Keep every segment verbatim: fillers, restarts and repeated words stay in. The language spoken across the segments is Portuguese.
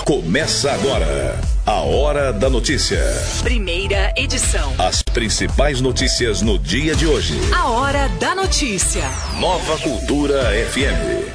Começa agora a Hora da Notícia. Primeira edição. As principais notícias no dia de hoje. A Hora da Notícia. Nova Cultura F M.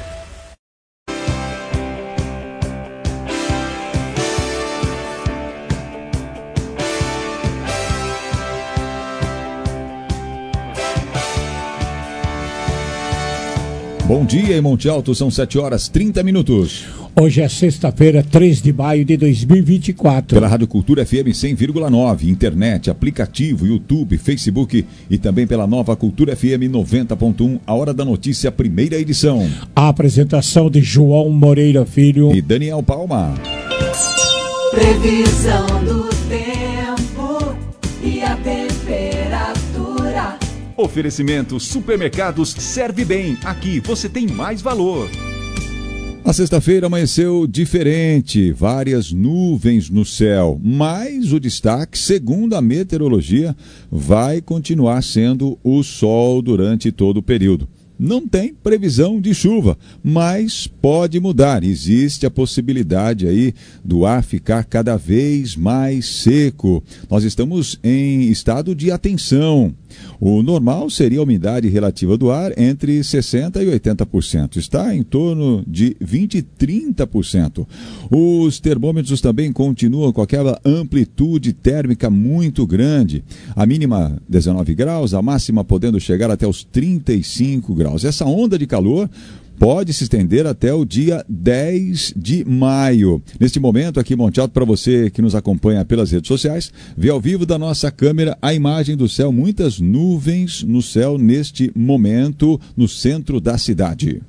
Bom dia em Monte Alto, são sete horas e trinta minutos. Hoje é sexta-feira, três de maio de dois mil e vinte e quatro. Pela Rádio Cultura F M cem vírgula nove, internet, aplicativo, YouTube, Facebook e também pela Nova Cultura F M noventa ponto um, a Hora da Notícia, primeira edição. A apresentação de João Moreira Filho e Daniel Palma. Previsão do tempo e a temperatura. Oferecimento Supermercados Serve Bem. Aqui você tem mais valor. A sexta-feira amanheceu diferente, várias nuvens no céu, mas o destaque, segundo a meteorologia, vai continuar sendo o sol durante todo o período. Não tem previsão de chuva, mas pode mudar. Existe a possibilidade aí do ar ficar cada vez mais seco. Nós estamos em estado de atenção. O normal seria a umidade relativa do ar entre sessenta por cento e oitenta por cento. Está em torno de vinte por cento e trinta por cento. Os termômetros também continuam com aquela amplitude térmica muito grande. A mínima dezenove graus, a máxima podendo chegar até os trinta e cinco graus. Essa onda de calor pode se estender até o dia dez de maio. Neste momento, aqui em Monte Alto, para você que nos acompanha pelas redes sociais, vê ao vivo da nossa câmera a imagem do céu, muitas nuvens no céu neste momento, no centro da cidade.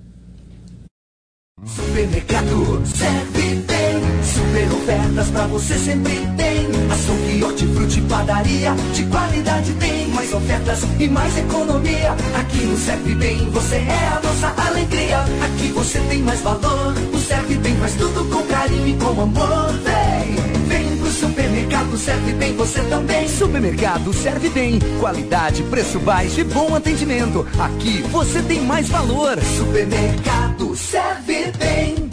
Supermercado Serve Bem, super ofertas pra você sempre tem. Açougue, hortifruti, padaria, de qualidade tem. Mais ofertas e mais economia. Aqui no Serve Bem você é a nossa alegria. Aqui você tem mais valor. O Serve Bem faz tudo com carinho e com amor. Vem, vem pro supermercado Serve Bem você também. Supermercado Serve Bem, qualidade, preço baixo e bom atendimento. Aqui você tem mais valor. Supermercado Serve Bem.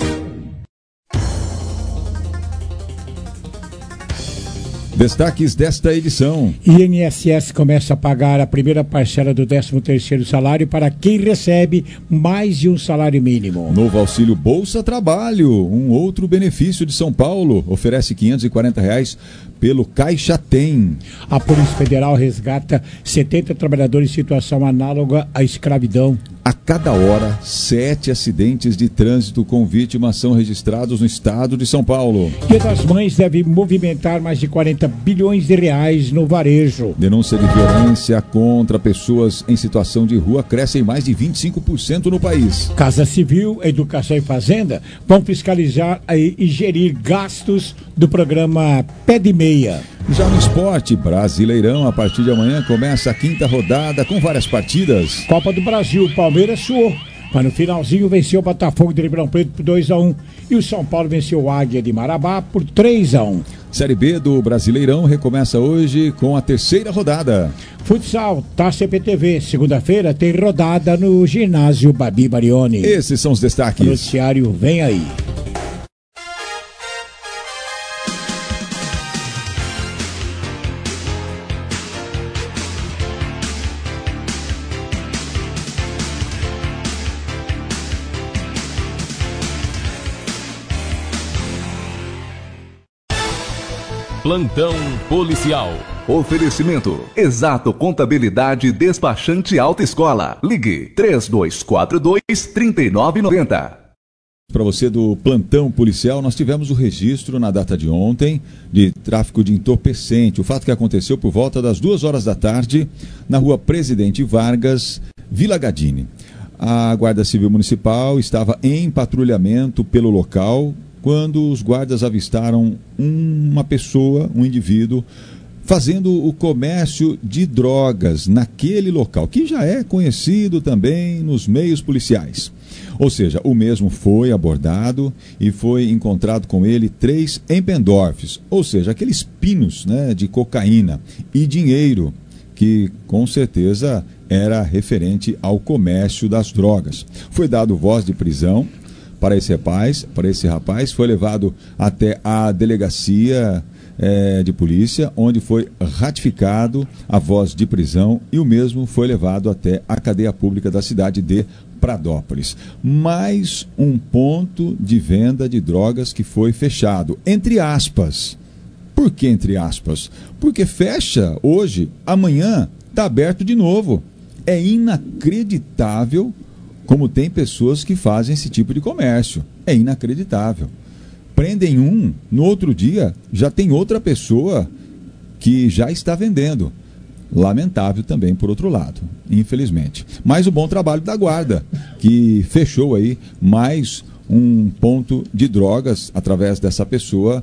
Destaques desta edição. I N S S começa a pagar a primeira parcela do décimo terceiro salário para quem recebe mais de um salário mínimo. Novo auxílio Bolsa Trabalho, um outro benefício de São Paulo, oferece quinhentos e quarenta reais pelo Caixa Tem. A Polícia Federal resgata setenta trabalhadores em situação análoga à escravidão. A cada hora, sete acidentes de trânsito com vítimas são registrados no estado de São Paulo. Dia das Mães deve movimentar mais de quarenta bilhões de reais no varejo. Denúncia de violência contra pessoas em situação de rua cresce em mais de vinte e cinco por cento no país. Casa Civil, Educação e Fazenda vão fiscalizar e gerir gastos do programa Pé de Meia. Já no esporte, Brasileirão, a partir de amanhã começa a quinta rodada com várias partidas. Copa do Brasil, Palmeiras suou, mas no finalzinho venceu o Botafogo de Ribeirão Preto por dois a um e o São Paulo venceu o Águia de Marabá por três a um. Série B do Brasileirão recomeça hoje com a terceira rodada. Futsal, Taça C P T V, segunda-feira tem rodada no ginásio Babi Barioni. Esses são os destaques. O noticiário vem aí. Plantão Policial. Oferecimento Exato Contabilidade Despachante Alta Escola. Ligue três dois quatro dois, três nove nove zero. Para você do Plantão Policial, nós tivemos o registro na data de ontem de tráfico de entorpecente. O fato que aconteceu por volta das duas horas da tarde na rua Presidente Vargas, Vila Gadini. A Guarda Civil Municipal estava em patrulhamento pelo local quando os guardas avistaram uma pessoa, um indivíduo, fazendo o comércio de drogas naquele local, que já é conhecido também nos meios policiais. Ou seja, o mesmo foi abordado e foi encontrado com ele três Empendorfs, ou seja, aqueles pinos, né, de cocaína e dinheiro, que com certeza era referente ao comércio das drogas. Foi dado voz de prisão para esse rapaz, para esse rapaz, foi levado até a delegacia é, de polícia, onde foi ratificado a voz de prisão e o mesmo foi levado até a cadeia pública da cidade de Pradópolis. Mais um ponto de venda de drogas que foi fechado, entre aspas. Por que entre aspas? Porque fecha hoje, amanhã está aberto de novo. É inacreditável como tem pessoas que fazem esse tipo de comércio. É inacreditável. Prendem um, no outro dia já tem outra pessoa que já está vendendo. Lamentável também, por outro lado, infelizmente. Mas o bom trabalho da guarda, que fechou aí mais um ponto de drogas através dessa pessoa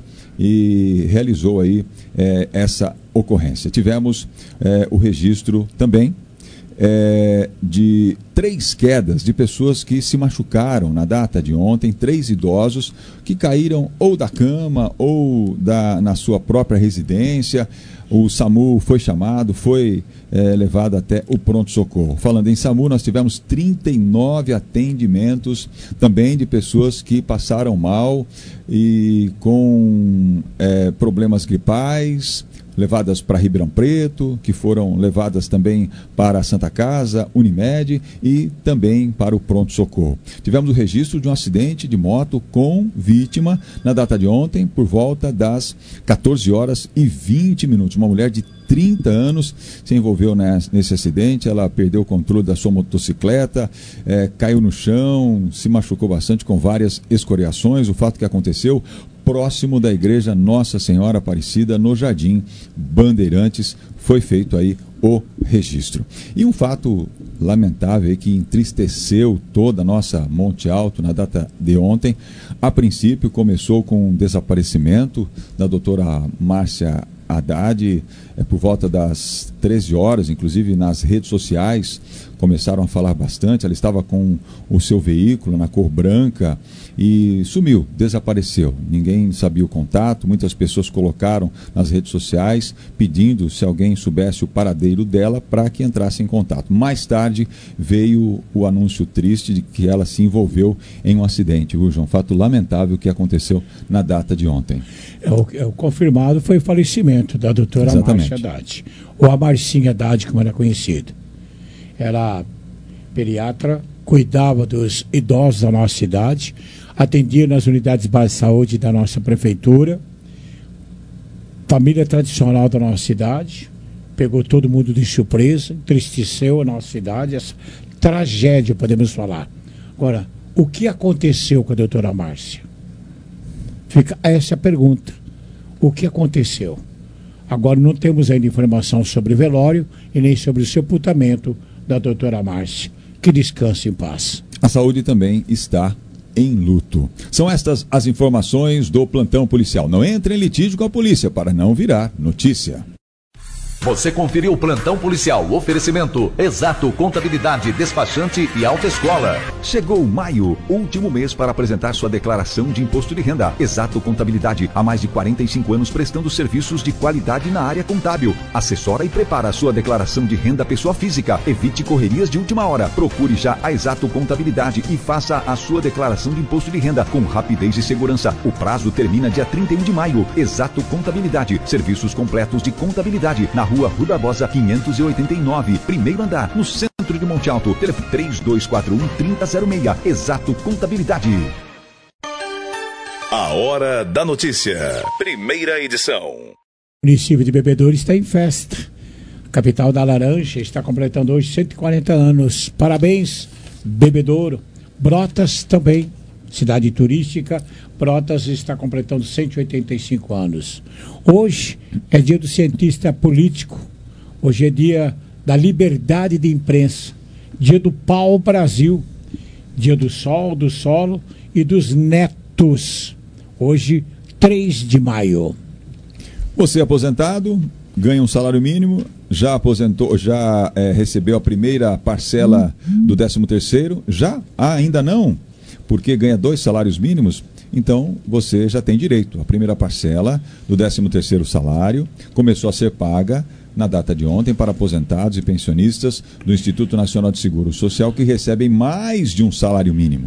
e realizou aí é, essa ocorrência. Tivemos é, o registro também É, de três quedas de pessoas que se machucaram na data de ontem, três idosos que caíram ou da cama ou da, na sua própria residência. O SAMU foi chamado, foi é, levado até o pronto-socorro. Falando em SAMU, nós tivemos trinta e nove atendimentos também de pessoas que passaram mal e com é, problemas gripais, levadas para Ribeirão Preto, que foram levadas também para a Santa Casa, Unimed e também para o pronto-socorro. Tivemos o registro de um acidente de moto com vítima na data de ontem, por volta das quatorze horas e vinte minutos. Uma mulher de trinta anos se envolveu nesse acidente, ela perdeu o controle da sua motocicleta, é, caiu no chão, se machucou bastante com várias escoriações. O fato que aconteceu próximo da igreja Nossa Senhora Aparecida, no Jardim Bandeirantes, foi feito aí o registro. E um fato lamentável aí que entristeceu toda a nossa Monte Alto na data de ontem. A princípio começou com o desaparecimento da doutora Márcia Haddad, é, por volta das treze horas, inclusive nas redes sociais começaram a falar bastante. Ela estava com o seu veículo na cor branca e sumiu, desapareceu. Ninguém sabia o contato, muitas pessoas colocaram nas redes sociais pedindo se alguém soubesse o paradeiro dela para que entrasse em contato. Mais tarde veio o anúncio triste de que ela se envolveu em um acidente. Viu, João? Fato lamentável que aconteceu na data de ontem. É o, é o confirmado foi o falecimento da doutora Márcia Haddad, ou a Marcinha Haddad, como era conhecida. Era pediatra, cuidava dos idosos da nossa cidade, atendia nas unidades básicas de saúde da nossa prefeitura, família tradicional da nossa cidade, pegou todo mundo de surpresa, entristeceu a nossa cidade, essa tragédia, podemos falar. Agora, o que aconteceu com a doutora Márcia? Fica essa a pergunta. O que aconteceu? Agora não temos ainda informação sobre o velório e nem sobre o sepultamento da doutora Márcia. Que descanse em paz. A saúde também está em luto. São estas as informações do plantão policial. Não entre em litígio com a polícia para não virar notícia. Você conferiu o Plantão Policial, oferecimento Exato Contabilidade, Despachante e Autoescola. Chegou maio, último mês para apresentar sua declaração de imposto de renda. Exato Contabilidade, há mais de quarenta e cinco anos prestando serviços de qualidade na área contábil. Assessora e prepara a sua declaração de renda pessoa física. Evite correrias de última hora. Procure já a Exato Contabilidade e faça a sua declaração de imposto de renda com rapidez e segurança. O prazo termina dia trinta e um de maio. Exato Contabilidade, serviços completos de contabilidade na Rua Rua Bosa, quinhentos e oitenta e nove, primeiro andar, no centro de Monte Alto. Telefone três dois quatro um, três zero seis. Exato Contabilidade. A Hora da Notícia. Primeira edição. O município de Bebedouro está em festa. A capital da Laranja está completando hoje cento e quarenta anos. Parabéns, Bebedouro. Brotas também, cidade turística. Brotas está completando cento e oitenta e cinco anos. Hoje é dia do cientista político. Hoje é dia da liberdade de imprensa. Dia do pau-brasil. Dia do sol, do solo e dos netos. Hoje, três de maio. Você aposentado, ganha um salário mínimo, já aposentou, já é, recebeu a primeira parcela hum. do décimo terceiro? Já? Ah, ainda não? Porque ganha dois salários mínimos? Então, você já tem direito. A primeira parcela do décimo terceiro salário começou a ser paga na data de ontem para aposentados e pensionistas do Instituto Nacional de Seguro Social que recebem mais de um salário mínimo.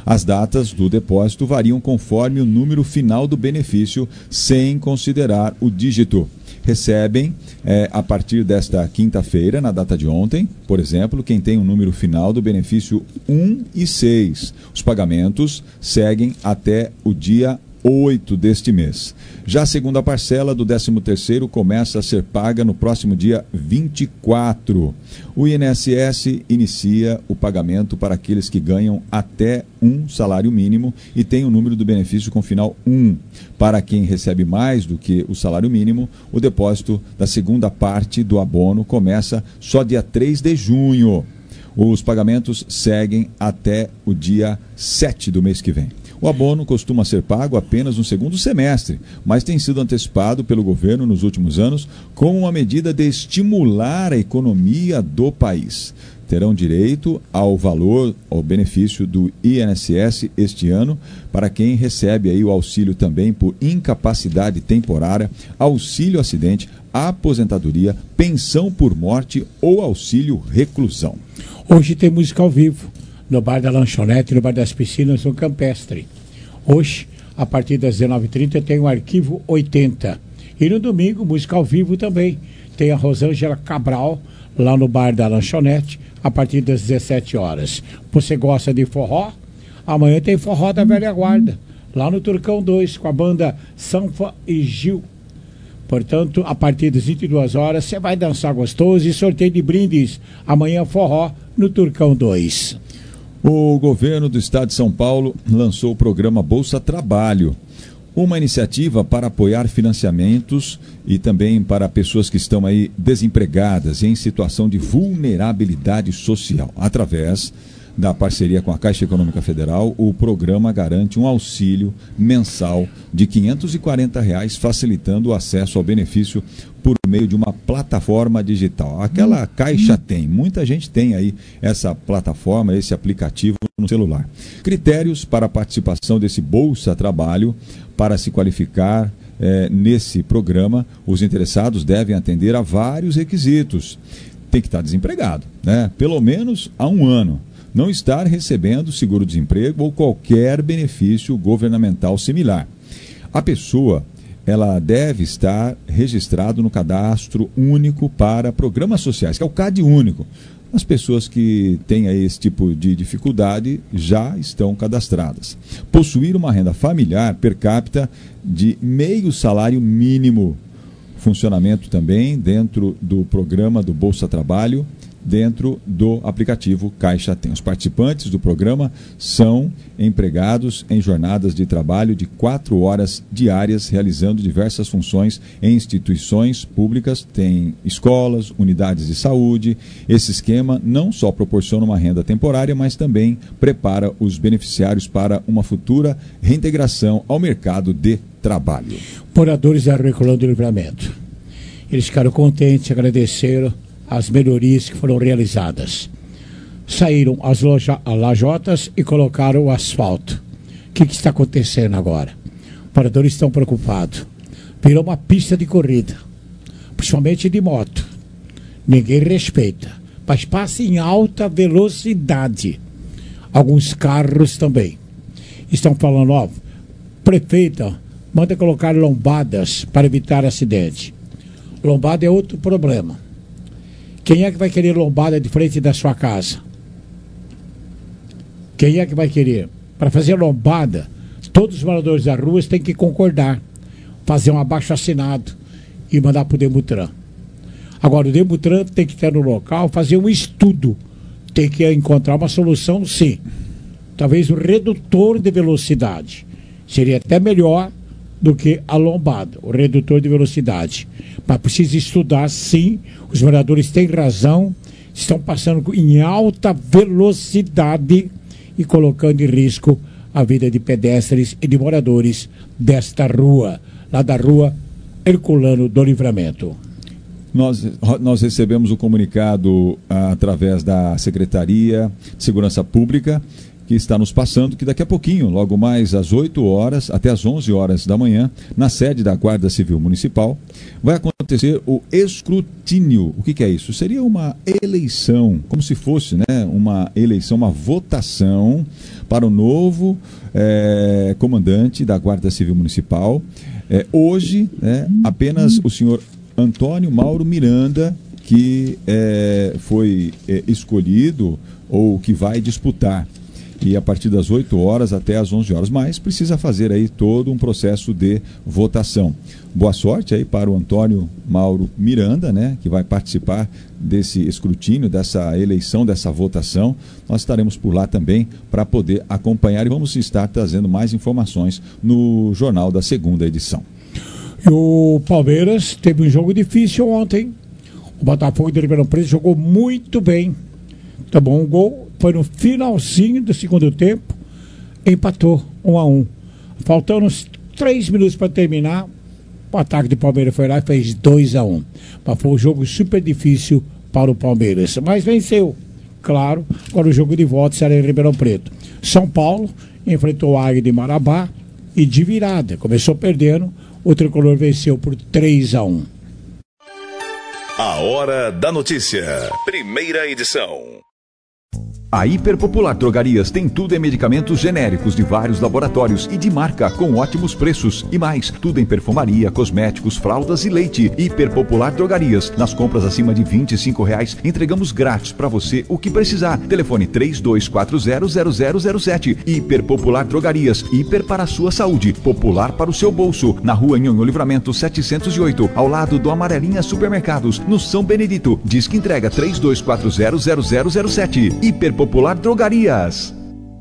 As datas do depósito variam conforme o número final do benefício, sem considerar o dígito. Recebem é, a partir desta quinta-feira, na data de ontem, por exemplo, quem tem o número final do benefício um e seis. Os pagamentos seguem até o dia oito deste mês. Já a segunda parcela do décimo terceiro começa a ser paga no próximo dia vinte e quatro. O I N S S inicia o pagamento para aqueles que ganham até um salário mínimo e tem o número do benefício com final um. Para quem recebe mais do que o salário mínimo, o depósito da segunda parte do abono começa só dia três de junho. Os pagamentos seguem até o dia sete do mês que vem. O abono costuma ser pago apenas no segundo semestre, mas tem sido antecipado pelo governo nos últimos anos como uma medida de estimular a economia do país. Terão direito ao valor, ao benefício do I N S S este ano, para quem recebe aí o auxílio também por incapacidade temporária, auxílio acidente, aposentadoria, pensão por morte ou auxílio reclusão. Hoje tem música ao vivo no Bar da Lanchonete, no Bar das Piscinas, no Campestre. Hoje, a partir das dezenove e trinta, tem o Arquivo oitenta. E no domingo, música ao vivo também. Tem a Rosângela Cabral, lá no Bar da Lanchonete, a partir das dezessete horas. Você gosta de forró? Amanhã tem forró da velha guarda, lá no Turcão dois, com a banda Sanfa e Gil. Portanto, a partir das vinte e duas horas, você vai dançar gostoso e sorteio de brindes. Amanhã forró no Turcão dois. O governo do estado de São Paulo lançou o programa Bolsa Trabalho, uma iniciativa para apoiar financiamentos e também para pessoas que estão aí desempregadas e em situação de vulnerabilidade social. Através da parceria com a Caixa Econômica Federal, o programa garante um auxílio mensal de quinhentos e quarenta reais, facilitando o acesso ao benefício por meio de uma plataforma digital. Aquela Caixa tem, muita gente tem aí essa plataforma, esse aplicativo no celular. Critérios para a participação desse Bolsa Trabalho: para se qualificar eh, nesse programa, os interessados devem atender a vários requisitos. Tem que estar desempregado, né? Pelo menos há um ano. Não estar recebendo seguro-desemprego ou qualquer benefício governamental similar. A pessoa, ela deve estar registrado no Cadastro Único para Programas Sociais, que é o CAD Único. As pessoas que têm aí esse tipo de dificuldade já estão cadastradas. Possuir uma renda familiar per capita de meio salário mínimo. Funcionamento também dentro do programa do Bolsa Trabalho, dentro do aplicativo Caixa Tem. Os participantes do programa são empregados em jornadas de trabalho de quatro horas diárias, realizando diversas funções em instituições públicas, tem escolas, unidades de saúde. Esse esquema não só proporciona uma renda temporária, mas também prepara os beneficiários para uma futura reintegração ao mercado de trabalho. Moradores da Recolão do Livramento, eles ficaram contentes, agradeceram as melhorias que foram realizadas. Saíram as loja, lajotas e colocaram o asfalto. O que, que está acontecendo agora? Os moradores estão preocupados. Virou uma pista de corrida, principalmente de moto. Ninguém respeita, mas passa em alta velocidade. Alguns carros também. Estão falando, ó, prefeita, manda colocar lombadas para evitar acidente. Lombada é outro problema. Quem é que vai querer lombada de frente da sua casa? Quem é que vai querer? Para fazer lombada, todos os moradores das ruas têm que concordar, fazer um abaixo-assinado e mandar para o Demutran. Agora, o Demutran tem que estar no local, fazer um estudo, tem que encontrar uma solução, sim. Talvez um redutor de velocidade. Seria até melhor do que a lombada, o redutor de velocidade. Mas precisa estudar, sim. Os moradores têm razão, estão passando em alta velocidade e colocando em risco a vida de pedestres e de moradores desta rua, lá da rua Herculano do Livramento. Nós, nós recebemos o comunicado ah, através da Secretaria de Segurança Pública, que está nos passando que daqui a pouquinho, logo mais às oito horas, até às onze horas da manhã, na sede da Guarda Civil Municipal, vai acontecer o escrutínio. O que, que é isso? Seria uma eleição, como se fosse, né, uma eleição, uma votação para o novo é, comandante da Guarda Civil Municipal. É, hoje, né, apenas o senhor Antônio Mauro Miranda, que é, foi é, escolhido ou que vai disputar. E a partir das oito horas até as onze horas, mas precisa fazer aí todo um processo de votação. Boa sorte aí para o Antônio Mauro Miranda, né, que vai participar desse escrutínio, dessa eleição, dessa votação. Nós estaremos por lá também para poder acompanhar e vamos estar trazendo mais informações no Jornal da Segunda Edição. E o Palmeiras teve um jogo difícil ontem. O Botafogo de Ribeirão Preto jogou muito bem. Tá bom, um gol foi no finalzinho do segundo tempo, empatou um a um. Faltando uns três minutos para terminar, o ataque do Palmeiras foi lá e fez dois a um. Mas foi um jogo super difícil para o Palmeiras, mas venceu, claro. Agora o jogo de volta será em Ribeirão Preto. São Paulo enfrentou o Águia de Marabá e de virada, começou perdendo, o Tricolor venceu por três a um. A Hora da Notícia, primeira edição. A Hiperpopular Drogarias tem tudo em medicamentos genéricos de vários laboratórios e de marca com ótimos preços e mais, tudo em perfumaria, cosméticos, fraldas e leite. Hiperpopular Drogarias, nas compras acima de vinte e cinco reais, entregamos grátis para você o que precisar. Telefone três dois quatro zero zero zero zero sete. Hiperpopular Drogarias, hiper para a sua saúde, popular para o seu bolso. Na rua Nhonhô Livramento setecentos e oito, ao lado do Amarelinha Supermercados, no São Benedito. Disque entrega três dois quatro zero zero zero zero sete. Hiperpopular Popular Drogarias.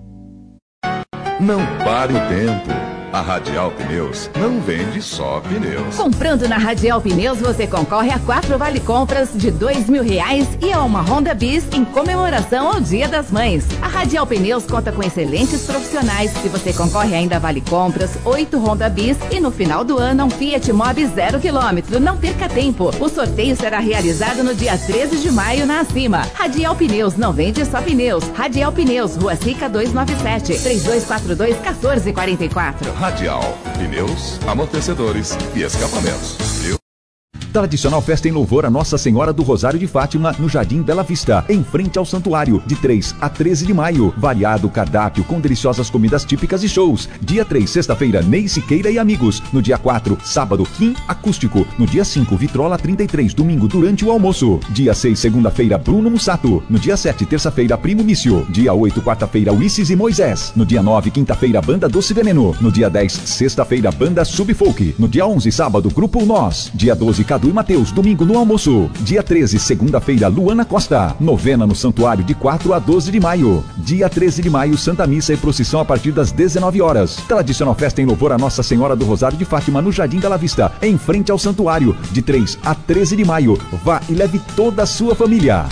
Não pare o tempo. A Radial Pneus não vende só pneus. Comprando na Radial Pneus, você concorre a quatro vale-compras de dois mil reais e a uma Honda Bis em comemoração ao Dia das Mães. A Radial Pneus conta com excelentes profissionais e você concorre ainda a vale-compras, oito Honda Bis e no final do ano um Fiat Mobi zero quilômetro. Não perca tempo. O sorteio será realizado no dia treze de maio na Acima. Radial Pneus não vende só pneus. Radial Pneus, Rua Sica duzentos e noventa e sete, três dois quatro dois, um quatro quatro quatro. Radial, pneus, amortecedores e escapamentos. Viu? Tradicional festa em louvor a Nossa Senhora do Rosário de Fátima, no Jardim Bela Vista, em frente ao santuário, de três a treze de maio. Variado cardápio com deliciosas comidas típicas e shows. Dia três, sexta-feira, Ney Siqueira e amigos. No dia quatro, sábado, Kim Acústico. No dia cinco, Vitrola trinta e três, domingo, durante o almoço. Dia seis, segunda-feira, Bruno Mussato. No dia sete, terça-feira, Primo Mício. Dia oito, quarta-feira, Ulisses e Moisés. No dia nove, quinta-feira, Banda Doce Veneno. No dia dez, sexta-feira, Banda Subfolk. No dia onze, sábado, Grupo Nós. Dia doze, Cadu e Mateus, domingo no almoço. Dia treze, segunda-feira, Luana Costa. Novena no Santuário de quatro a doze de maio. Dia treze de maio, Santa Missa e procissão a partir das dezenove horas. Tradicional festa em louvor a Nossa Senhora do Rosário de Fátima, no Jardim Bela Vista, em frente ao santuário, de três a treze de maio. Vá e leve toda a sua família.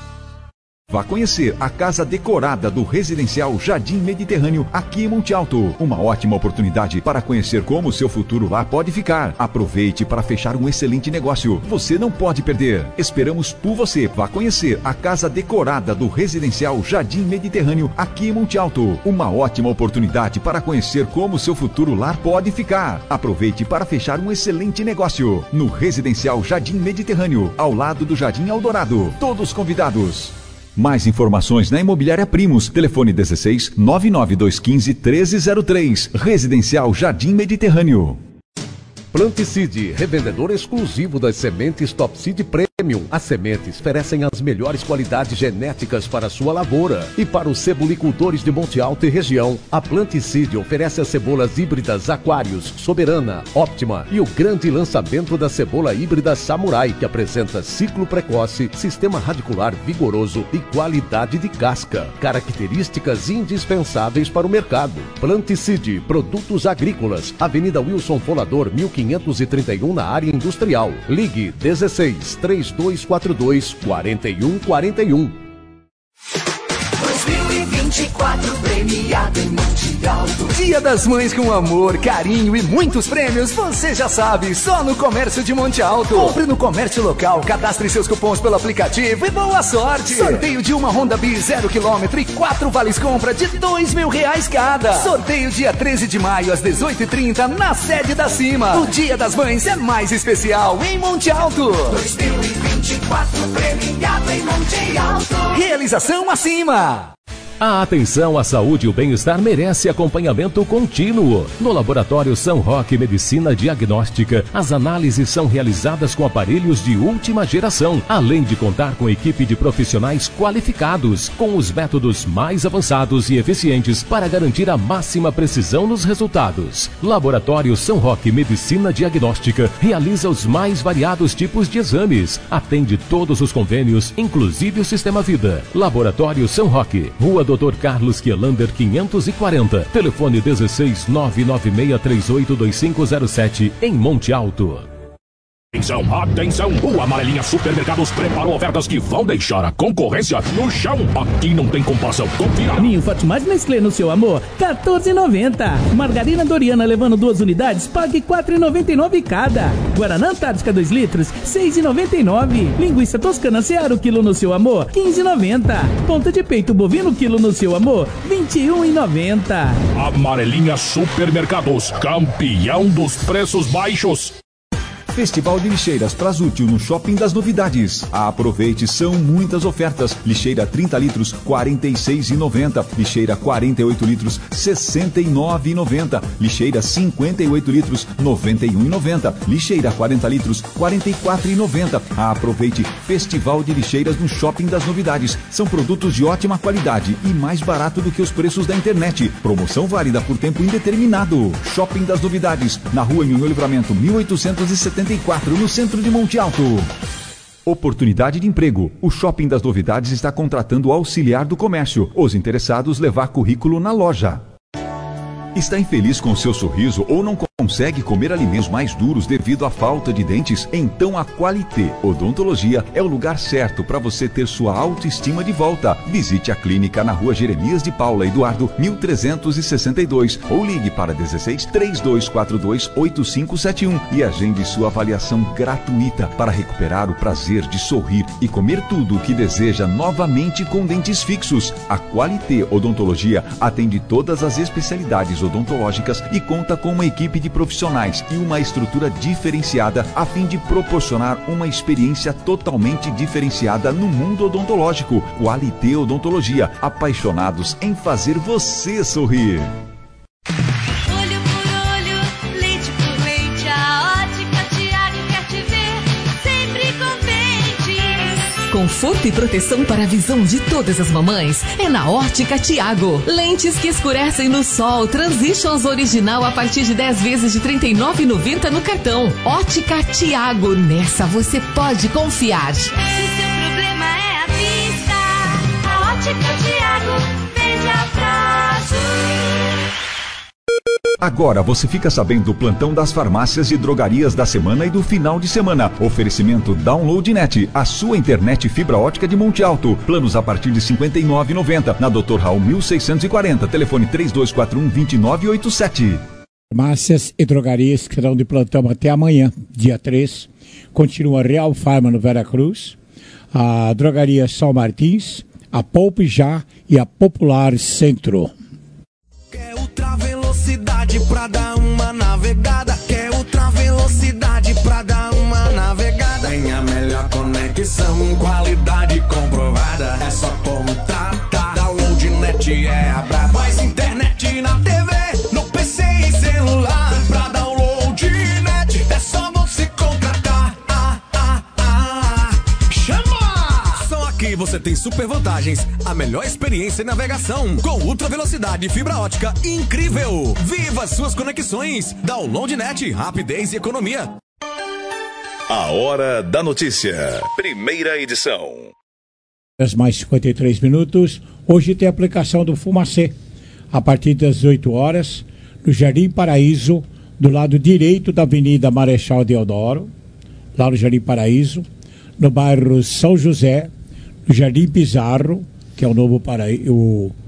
Vá conhecer a casa decorada do residencial Jardim Mediterrâneo aqui em Monte Alto. Uma ótima oportunidade para conhecer como o seu futuro lá pode ficar. Aproveite para fechar um excelente negócio. Você não pode perder. Esperamos por você. Vá conhecer a casa decorada do residencial Jardim Mediterrâneo aqui em Monte Alto. Uma ótima oportunidade para conhecer como o seu futuro lá pode ficar. Aproveite para fechar um excelente negócio. No residencial Jardim Mediterrâneo, ao lado do Jardim Eldorado. Todos convidados. Mais informações na Imobiliária Primos. Telefone dezesseis, nove nove dois um cinco, treze zero três. Residencial Jardim Mediterrâneo. Planticide, revendedor exclusivo das sementes Top Seed Premium. As sementes oferecem as melhores qualidades genéticas para a sua lavoura. E para os cebolicultores de Monte Alto e região, a Planticide oferece as cebolas híbridas Aquários, Soberana, Óptima e o grande lançamento da cebola híbrida Samurai, que apresenta ciclo precoce, sistema radicular vigoroso e qualidade de casca. Características indispensáveis para o mercado. Planticide, produtos agrícolas. Avenida Wilson Folador, mil quinhentos e trinta e um, na área industrial. Ligue dezesseis, três dois quatro dois, quatro um quatro um. dois mil e vinte e quatro premiado em Monte Alto. Dia das Mães com amor, carinho e muitos prêmios, você já sabe, só no Comércio de Monte Alto. Compre no comércio local, cadastre seus cupons pelo aplicativo e boa sorte. Sorteio de uma Honda Bis zero quilômetro e quatro vales compra de dois mil reais cada. Sorteio dia treze de maio às dezoito e trinta na sede da Cima. O Dia das Mães é mais especial em Monte Alto. dois mil e vinte e quatro premiado em Monte Alto. Realização Acima. A atenção à saúde e o bem-estar merece acompanhamento contínuo. No Laboratório São Roque Medicina Diagnóstica, as análises são realizadas com aparelhos de última geração, além de contar com equipe de profissionais qualificados, com os métodos mais avançados e eficientes para garantir a máxima precisão nos resultados. Laboratório São Roque Medicina Diagnóstica realiza os mais variados tipos de exames, atende todos os convênios, inclusive o Sistema Vida. Laboratório São Roque, Rua doutor Carlos Kielander quinhentos e quarenta, telefone dezesseis nove nove seis três oito dois cinco zero sete, em Monte Alto. Atenção, atenção! O Amarelinha Supermercados preparou ofertas que vão deixar a concorrência no chão. Aqui não tem comparação. Confira! Ninho Forte Mais Nestlé no seu amor, quatorze reais e noventa centavos. Margarina Doriana levando duas unidades, pague quatro reais e noventa e nove centavos cada. Guaraná Antártica dois litros, seis reais e noventa e nove centavos. Linguiça Toscana Seara quilo no seu amor, quinze reais e noventa centavos. Ponta de peito bovino quilo no seu amor, vinte e um reais e noventa centavos. Amarelinha Supermercados, campeão dos preços baixos. Festival de Lixeiras Prasútil no Shopping das Novidades. Aproveite, são muitas ofertas. Lixeira trinta litros, quarenta e seis reais e noventa centavos. Lixeira quarenta e oito litros, sessenta e nove reais e noventa centavos. Lixeira cinquenta e oito litros, noventa e um reais e noventa centavos. Lixeira quarenta litros, quarenta e quatro reais e noventa centavos. Aproveite, Festival de Lixeiras no Shopping das Novidades. São produtos de ótima qualidade e mais barato do que os preços da internet. Promoção válida por tempo indeterminado. Shopping das Novidades, na Rua Nhonhô Livramento, mil oitocentos e setenta e quatro, no centro de Monte Alto. Oportunidade de emprego. O Shopping das Novidades está contratando auxiliar do comércio. Os interessados levar currículo na loja. Está infeliz com o seu sorriso ou não consegue comer alimentos mais duros devido à falta de dentes? Então a Qualité Odontologia é o lugar certo para você ter sua autoestima de volta. Visite a clínica na Rua Jeremias de Paula Eduardo, mil trezentos e sessenta e dois, ou ligue para dezesseis, três dois quatro dois, oito cinco sete um e agende sua avaliação gratuita para recuperar o prazer de sorrir e comer tudo o que deseja novamente com dentes fixos. A Qualité Odontologia atende todas as especialidades odontológicas e conta com uma equipe de profissionais e uma estrutura diferenciada a fim de proporcionar uma experiência totalmente diferenciada no mundo odontológico. Qualité Odontologia, apaixonados em fazer você sorrir. Olho por olho, leite por leite, a Ótica Tiago quer te ver sempre contente. Conforto e proteção para a visão de todas as mamães é na Ótica Tiago. Lentes que escurecem no sol, Transitions original a partir de dez vezes de trinta e nove reais e noventa centavos no cartão. Ótica Tiago, nessa você pode confiar. Se seu problema é a vista, a Ótica Tiago vende a prazo. Agora você fica sabendo do plantão das farmácias e drogarias da semana e do final de semana. Oferecimento DownloadNet, a sua internet fibra ótica de Monte Alto. Planos a partir de cinquenta e nove reais e noventa centavos. Na doutor Raul mil seiscentos e quarenta. Telefone três dois quatro um, dois nove oito sete. Farmácias e drogarias que serão de plantão até amanhã, dia três. Continua a Real Farma no Veracruz, a Drogaria São Martins, a Poupe Já e a Popular Centro. Quer ultra velocidade pra dar uma navegada? Quer ultra velocidade pra dar uma navegada? Tem a melhor conexão, qualidade comprovada. É só contratar. DownloadNet é a braba. Mais internet na T V, no P C e celular. Pra DownloadNet é só você contratar. Ah, ah, ah. Chama! Só aqui você tem super vantagens. A melhor experiência em navegação com ultra velocidade e fibra ótica incrível. Viva suas conexões. DownloadNet, rapidez e economia. A Hora da Notícia, primeira edição. Mais cinquenta e três minutos. Hoje tem a aplicação do Fumacê. A partir das oito horas, no Jardim Paraíso, do lado direito da Avenida Marechal Deodoro, lá no Jardim Paraíso, no bairro São José, no Jardim Pizarro, que é o novo Paraí- o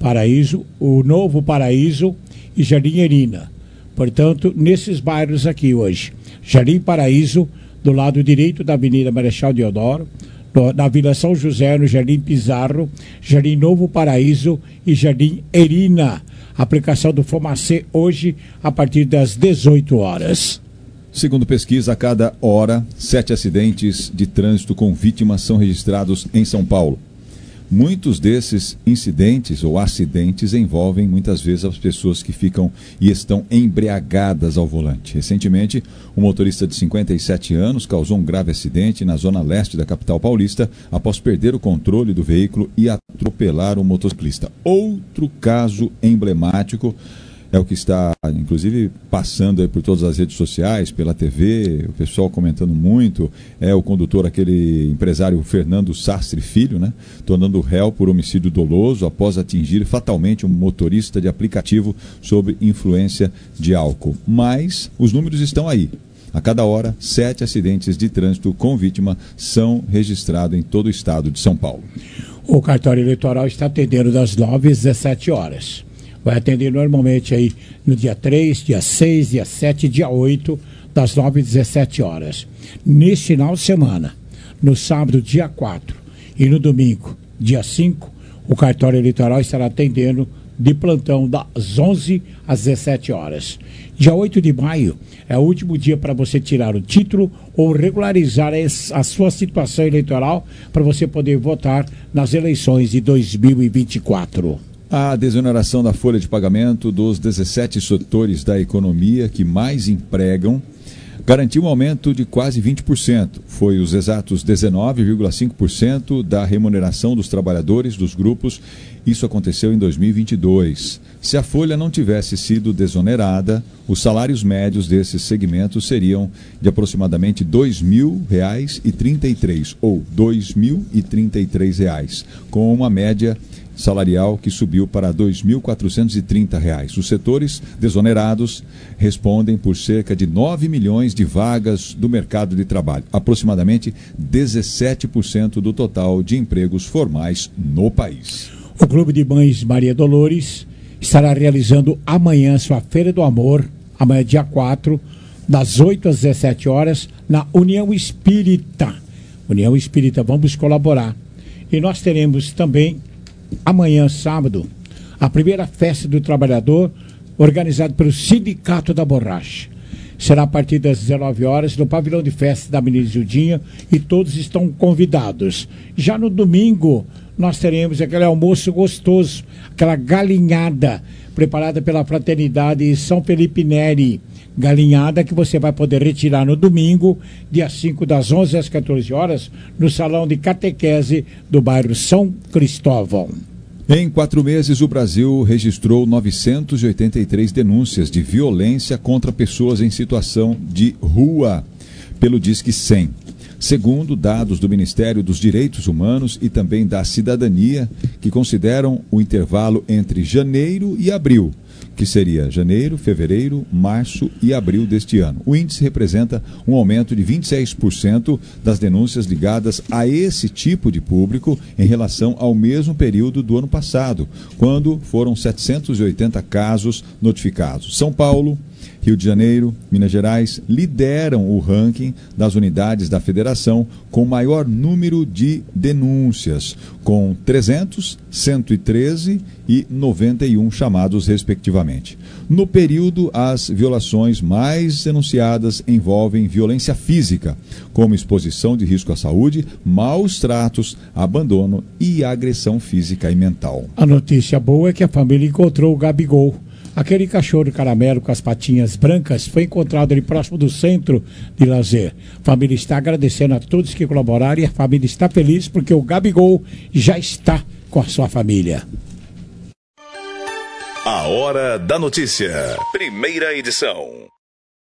Paraíso, o Novo Paraíso e Jardim Erina. Portanto, nesses bairros aqui hoje, Jardim Paraíso, do lado direito da Avenida Marechal Deodoro, na Vila São José, no Jardim Pizarro, Jardim Novo Paraíso e Jardim Erina. Aplicação do Fomacê hoje a partir das dezoito horas. Segundo pesquisa, a cada hora, sete acidentes de trânsito com vítimas são registrados em São Paulo. Muitos desses incidentes ou acidentes envolvem muitas vezes as pessoas que ficam e estão embriagadas ao volante. Recentemente, um motorista de cinquenta e sete anos causou um grave acidente na zona leste da capital paulista após perder o controle do veículo e atropelar um motociclista. Outro caso emblemático é o que está, inclusive, passando aí por todas as redes sociais, pela T V, o pessoal comentando muito, é o condutor, aquele empresário Fernando Sastre Filho, né, tornando réu por homicídio doloso após atingir fatalmente um motorista de aplicativo sob influência de álcool. Mas os números estão aí. A cada hora, sete acidentes de trânsito com vítima são registrados em todo o estado de São Paulo. O cartório eleitoral está atendendo das nove às dezessete horas. Vai atender normalmente aí no dia três, dia seis, dia sete, dia oito, das nove às dezessete horas. Neste final de semana, no sábado, dia quatro, e no domingo, dia cinco, o cartório eleitoral estará atendendo de plantão das onze às dezessete horas. Dia oito de maio é o último dia para você tirar o título ou regularizar a sua situação eleitoral para você poder votar nas eleições de dois mil e vinte e quatro. A desoneração da folha de pagamento dos dezessete setores da economia que mais empregam garantiu um aumento de quase vinte por cento. Foi os exatos dezenove vírgula cinco por cento da remuneração dos trabalhadores dos grupos. Isso aconteceu em dois mil e vinte e dois. Se a folha não tivesse sido desonerada, os salários médios desses segmentos seriam de aproximadamente dois mil reais e trinta e três ou dois mil e trinta e três reais, com uma média salarial que subiu para dois mil quatrocentos e trinta reais. Os setores desonerados respondem por cerca de nove milhões de vagas do mercado de trabalho, aproximadamente dezessete por cento do total de empregos formais no país. O Clube de Mães Maria Dolores estará realizando amanhã sua Feira do Amor, amanhã dia quatro, das oito às dezessete horas, na União Espírita. União Espírita, vamos colaborar. E nós teremos também amanhã, sábado, a primeira festa do trabalhador, organizada pelo Sindicato da Borracha. Será a partir das dezenove horas no pavilhão de festas da Avenida Judinha e todos estão convidados. Já no domingo, nós teremos aquele almoço gostoso, aquela galinhada preparada pela Fraternidade São Felipe Neri. Galinhada que você vai poder retirar no domingo, dia cinco, das onze às quatorze horas, no salão de catequese do bairro São Cristóvão. Em quatro meses, o Brasil registrou novecentas e oitenta e três denúncias de violência contra pessoas em situação de rua, pelo Disque cem. Segundo dados do Ministério dos Direitos Humanos e também da Cidadania, que consideram o intervalo entre janeiro e abril, que seria janeiro, fevereiro, março e abril deste ano. O índice representa um aumento de vinte e seis por cento das denúncias ligadas a esse tipo de público em relação ao mesmo período do ano passado, quando foram setecentos e oitenta casos notificados. São Paulo, Rio de Janeiro, Minas Gerais lideram o ranking das unidades da federação com maior número de denúncias, com trezentos, cento e treze e noventa e um chamados respectivamente. No período, as violações mais denunciadas envolvem violência física, como exposição de risco à saúde, maus tratos, abandono e agressão física e mental. A notícia boa é que a família encontrou o Gabigol. Aquele cachorro caramelo com as patinhas brancas foi encontrado ali próximo do centro de lazer. A família está agradecendo a todos que colaboraram e a família está feliz porque o Gabigol já está com a sua família. A Hora da Notícia. Primeira edição.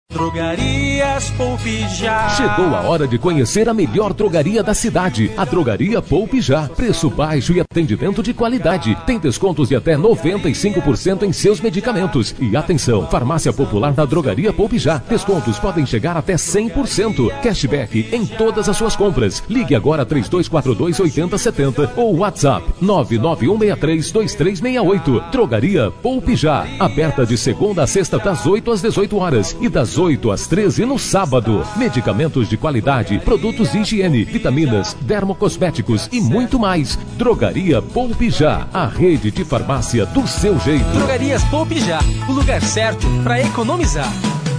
Drogarias Poupe Já. Chegou a hora de conhecer a melhor drogaria da cidade, a Drogaria Poupe Já. Preço baixo e atendimento de qualidade. Tem descontos de até noventa e cinco por cento em seus medicamentos. E atenção, Farmácia Popular da Drogaria Poupe Já. Descontos podem chegar até cem por cento. Cashback em todas as suas compras. Ligue agora três dois quatro dois, oito zero sete zero ou WhatsApp nove nove um seis três, dois três seis oito. Drogaria Poupe Já. Aberta de segunda a sexta das oito às dezoito horas e das oito às treze no sábado. Medicamentos de qualidade, produtos de higiene, vitaminas, dermocosméticos e muito mais. Drogaria Poupe Já, a rede de farmácia do seu jeito. Drogarias Poupe Já, o lugar certo para economizar.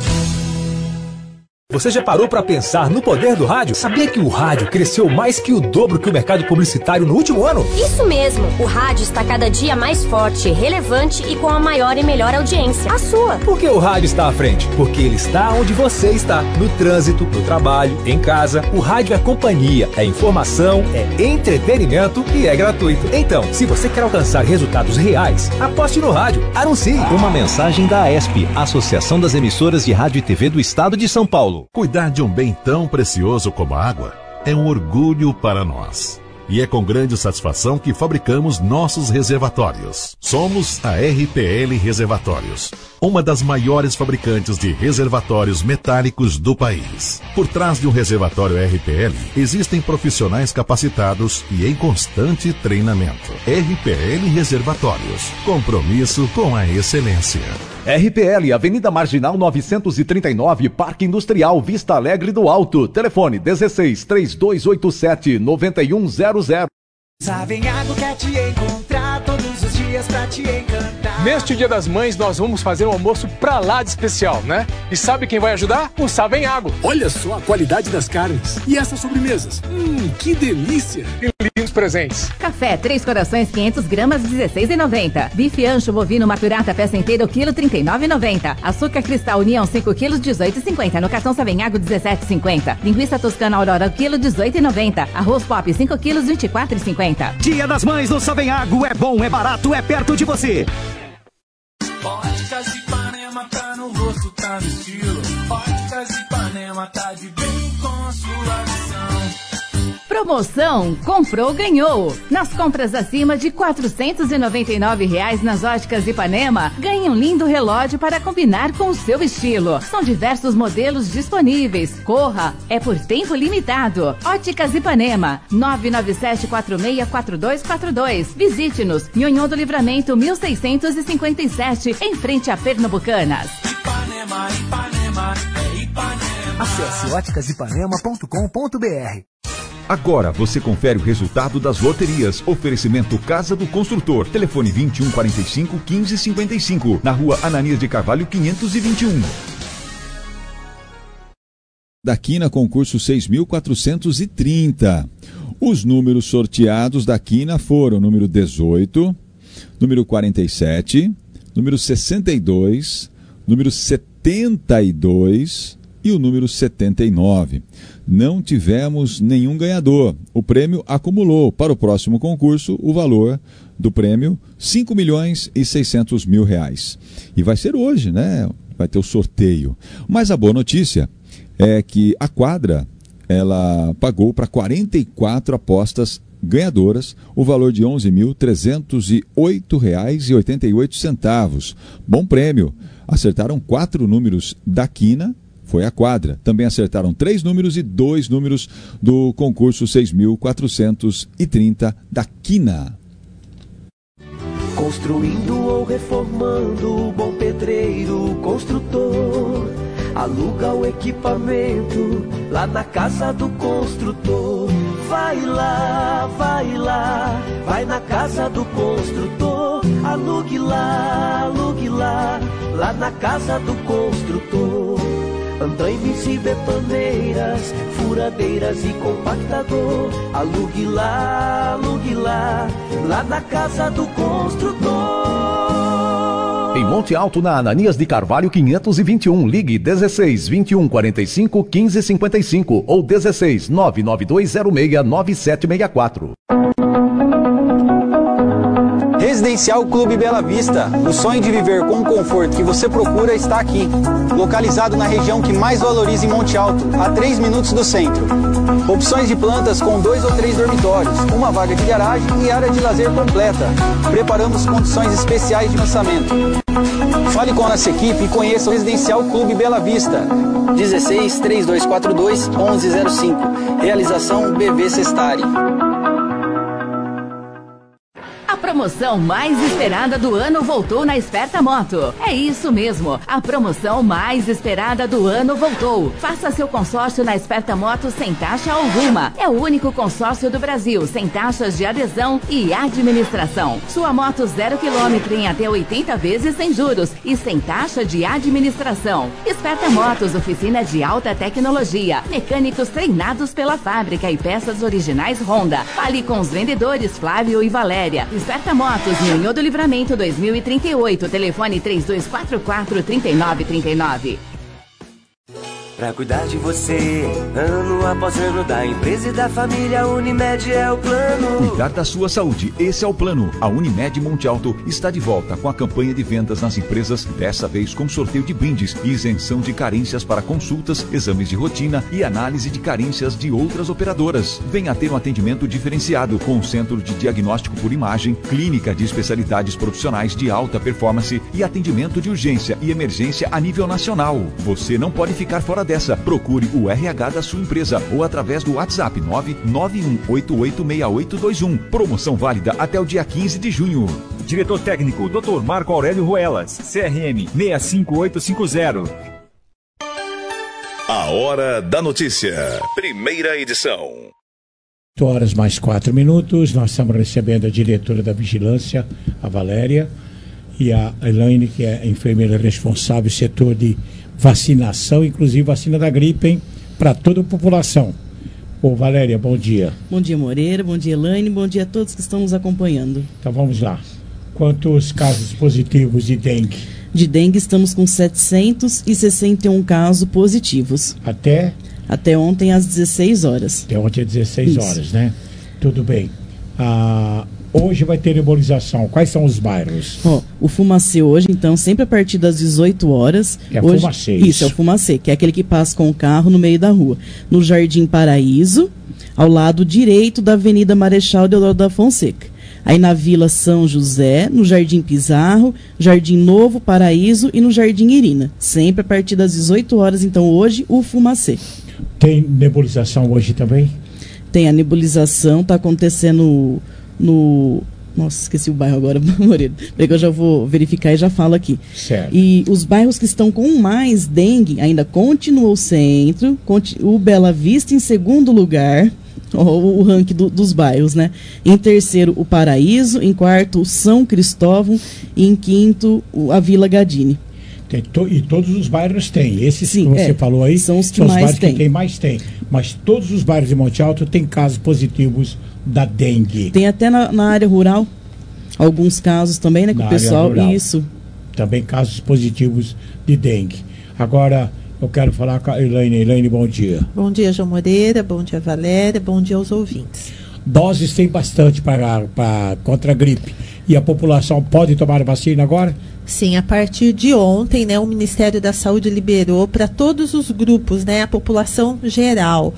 Você já parou para pensar no poder do rádio? Sabia que o rádio cresceu mais que o dobro que o mercado publicitário no último ano? Isso mesmo, o rádio está cada dia mais forte, relevante e com a maior e melhor audiência, a sua. Por que o rádio está à frente? Porque ele está onde você está, no trânsito, no trabalho, em casa. O rádio é companhia, é informação, é entretenimento e é gratuito. Então, se você quer alcançar resultados reais, aposte no rádio, anuncie. Uma mensagem da A E S P, Associação das Emissoras de Rádio e T V do Estado de São Paulo. Cuidar de um bem tão precioso como a água é um orgulho para nós. E é com grande satisfação que fabricamos nossos reservatórios. Somos a R P L Reservatórios, uma das maiores fabricantes de reservatórios metálicos do país. Por trás de um reservatório R P L, existem profissionais capacitados e em constante treinamento. R P L Reservatórios, compromisso com a excelência. R P L, Avenida Marginal novecentos e trinta e nove, Parque Industrial, Vista Alegre do Alto. Telefone dezesseis, três dois oito sete, nove um zero zero. Savenhago quer te encontrar todos os dias pra te encantar. Neste Dia das Mães, nós vamos fazer um almoço pra lá de especial, né? E sabe quem vai ajudar? O Savenhago. Olha só a qualidade das carnes. E essas sobremesas? Hum, que delícia! E lindos presentes. Café Três Corações, quinhentas gramas, dezesseis reais e noventa centavos. Bife ancho bovino maturata peça inteira, o quilo, trinta e nove reais e noventa centavos. Açúcar Cristal União, cinco quilos, dezoito reais e cinquenta centavos. No cartão Savenhago, dezessete reais e cinquenta centavos. Linguiça Toscana Aurora, o quilo, dezoito reais e noventa centavos. Arroz Pop, cinco quilos, vinte e quatro reais e cinquenta centavos. Dia das Mães no Savenhago é bom, é barato, é perto de você. Óticas Ipanema tá no rosto, tá no estilo. Óticas Ipanema tá de bem com a sua visão. Promoção Comprou, Ganhou. Nas compras acima de quatrocentos e noventa e nove reais nas Óticas Ipanema, ganhe um lindo relógio para combinar com o seu estilo. São diversos modelos disponíveis. Corra, é por tempo limitado. Óticas Ipanema, nove nove sete, quatro seis quatro dois quatro dois. Visite-nos, Nhonhô do Livramento, mil seiscentos e cinquenta e sete, em frente a Pernambucanas. Ipanema, Ipanema, é Ipanema. Acesse óticas ipanema ponto com ponto b r. Agora você confere o resultado das loterias. Oferecimento Casa do Construtor. Telefone vinte e um, quarenta e cinco, quinze, cinquenta e cinco. Na rua Ananias de Carvalho, quinhentos e vinte e um. Da Quina, concurso seis mil quatrocentos e trinta. Os números sorteados da Quina foram número dezoito, número quarenta e sete, número sessenta e dois, número setenta e dois e o número setenta e nove. Não tivemos nenhum ganhador. O prêmio acumulou para o próximo concurso o valor do prêmio cinco milhões e seiscentos mil reais. E vai ser hoje, né? Vai ter o sorteio. Mas a boa notícia é que a quadra, ela pagou para quarenta e quatro apostas ganhadoras o valor de onze mil trezentos e oito reais e oitenta e oito centavos. Bom prêmio. Acertaram quatro números da Quina, foi a quadra. Também acertaram três números e dois números do concurso seis mil quatrocentos e trinta da Quina. Construindo ou reformando, bom pedreiro, construtor. Aluga o equipamento lá na casa do construtor. Vai lá, vai lá, vai na casa do construtor. Alugue lá, alugue lá, lá na casa do construtor. Andaimes e betoneiras, furadeiras e compactador. Alugue lá, alugue lá, lá na casa do construtor. Em Monte Alto, na Ananias de Carvalho, quinhentos e vinte e um. Ligue dezesseis, vinte e um, quarenta e cinco, quinze, cinquenta e cinco ou dezesseis, nove nove dois zero seis, nove sete seis quatro. Residencial Clube Bela Vista. O sonho de viver com o conforto que você procura está aqui. Localizado na região que mais valoriza em Monte Alto, a três minutos do centro. Opções de plantas com dois ou três dormitórios, uma vaga de garagem e área de lazer completa. Preparamos condições especiais de lançamento. Fale com a nossa equipe e conheça o Residencial Clube Bela Vista. dezesseis, trinta e dois quarenta e dois, onze zero cinco. Realização B V Sestari. A promoção mais esperada do ano voltou na Esperta Moto. É isso mesmo, a promoção mais esperada do ano voltou. Faça seu consórcio na Esperta Moto sem taxa alguma. É o único consórcio do Brasil sem taxas de adesão e administração. Sua moto zero quilômetro em até oitenta vezes sem juros e sem taxa de administração. Esperta Motos, oficina de alta tecnologia, mecânicos treinados pela fábrica e peças originais Honda. Fale com os vendedores Flávio e Valéria. Esperta Motos, Nhonhô do Livramento dois mil e trinta e oito, telefone três dois quatro quatro, três nove três nove. Pra cuidar de você, ano após ano, da empresa e da família, Unimed é o plano. Cuidar da sua saúde, esse é o plano. A Unimed Monte Alto está de volta com a campanha de vendas nas empresas, dessa vez com sorteio de brindes e isenção de carências para consultas, exames de rotina e análise de carências de outras operadoras. Venha ter um atendimento diferenciado com um centro de diagnóstico por imagem, clínica de especialidades profissionais de alta performance e atendimento de urgência e emergência a nível nacional. Você não pode ficar fora dessa. Procure o R H da sua empresa ou através do WhatsApp nove nove um oito oito seis oito dois um. Promoção válida até o dia quinze de junho. Diretor técnico doutor Marco Aurélio Ruelas, C R M seis cinco oito cinco zero. A Hora da Notícia, primeira edição. oito horas mais quatro minutos, nós estamos recebendo a diretora da Vigilância, a Valéria, e a Elaine, que é a enfermeira responsável do setor de vacinação, inclusive vacina da gripe, hein, para toda a população. Ô Valéria, bom dia. Bom dia, Moreira, bom dia, Elaine, bom dia a todos que estão nos acompanhando. Então vamos lá. Quantos casos positivos de dengue? De dengue estamos com setecentos e sessenta e um casos positivos. Até? Até ontem às dezesseis horas. Até ontem às dezesseis horas, né? Tudo bem. Ah, hoje vai ter nebulização. Quais são os bairros? Oh, o Fumacê hoje, então, sempre a partir das dezoito horas. É hoje, Fumacê. Isso, isso, é o Fumacê, que é aquele que passa com o carro no meio da rua. No Jardim Paraíso, ao lado direito da Avenida Marechal Deodoro da Fonseca. Aí na Vila São José, no Jardim Pizarro, Jardim Novo Paraíso e no Jardim Irina. Sempre a partir das dezoito horas, então, hoje, o Fumacê. Tem nebulização hoje também? Tem a nebulização, está acontecendo no... Nossa, esqueci o bairro agora, Moreira. Porque eu já vou verificar e já falo aqui. Certo. E os bairros que estão com mais dengue ainda continua o centro, o Bela Vista em segundo lugar, o, o ranking do, dos bairros, né? Em terceiro, o Paraíso. Em quarto, o São Cristóvão. E em quinto, o, a Vila Gadini. Tem to, e todos os bairros têm. Esses Sim, que você é, falou aí são os que são os mais bairros tem. que tem mais tem. Mas todos os bairros de Monte Alto têm casos positivos da dengue. Tem até na, na área rural alguns casos também, né? Que na o pessoal. Área rural, isso. Também casos positivos de dengue. Agora, eu quero falar com a Elaine. Elaine, bom dia. Bom dia, João Moreira. Bom dia, Valéria. Bom dia aos ouvintes. Doses tem bastante para, para, contra a gripe. E a população pode tomar vacina agora? Sim, a partir de ontem, né, o Ministério da Saúde liberou para todos os grupos, né, a população geral.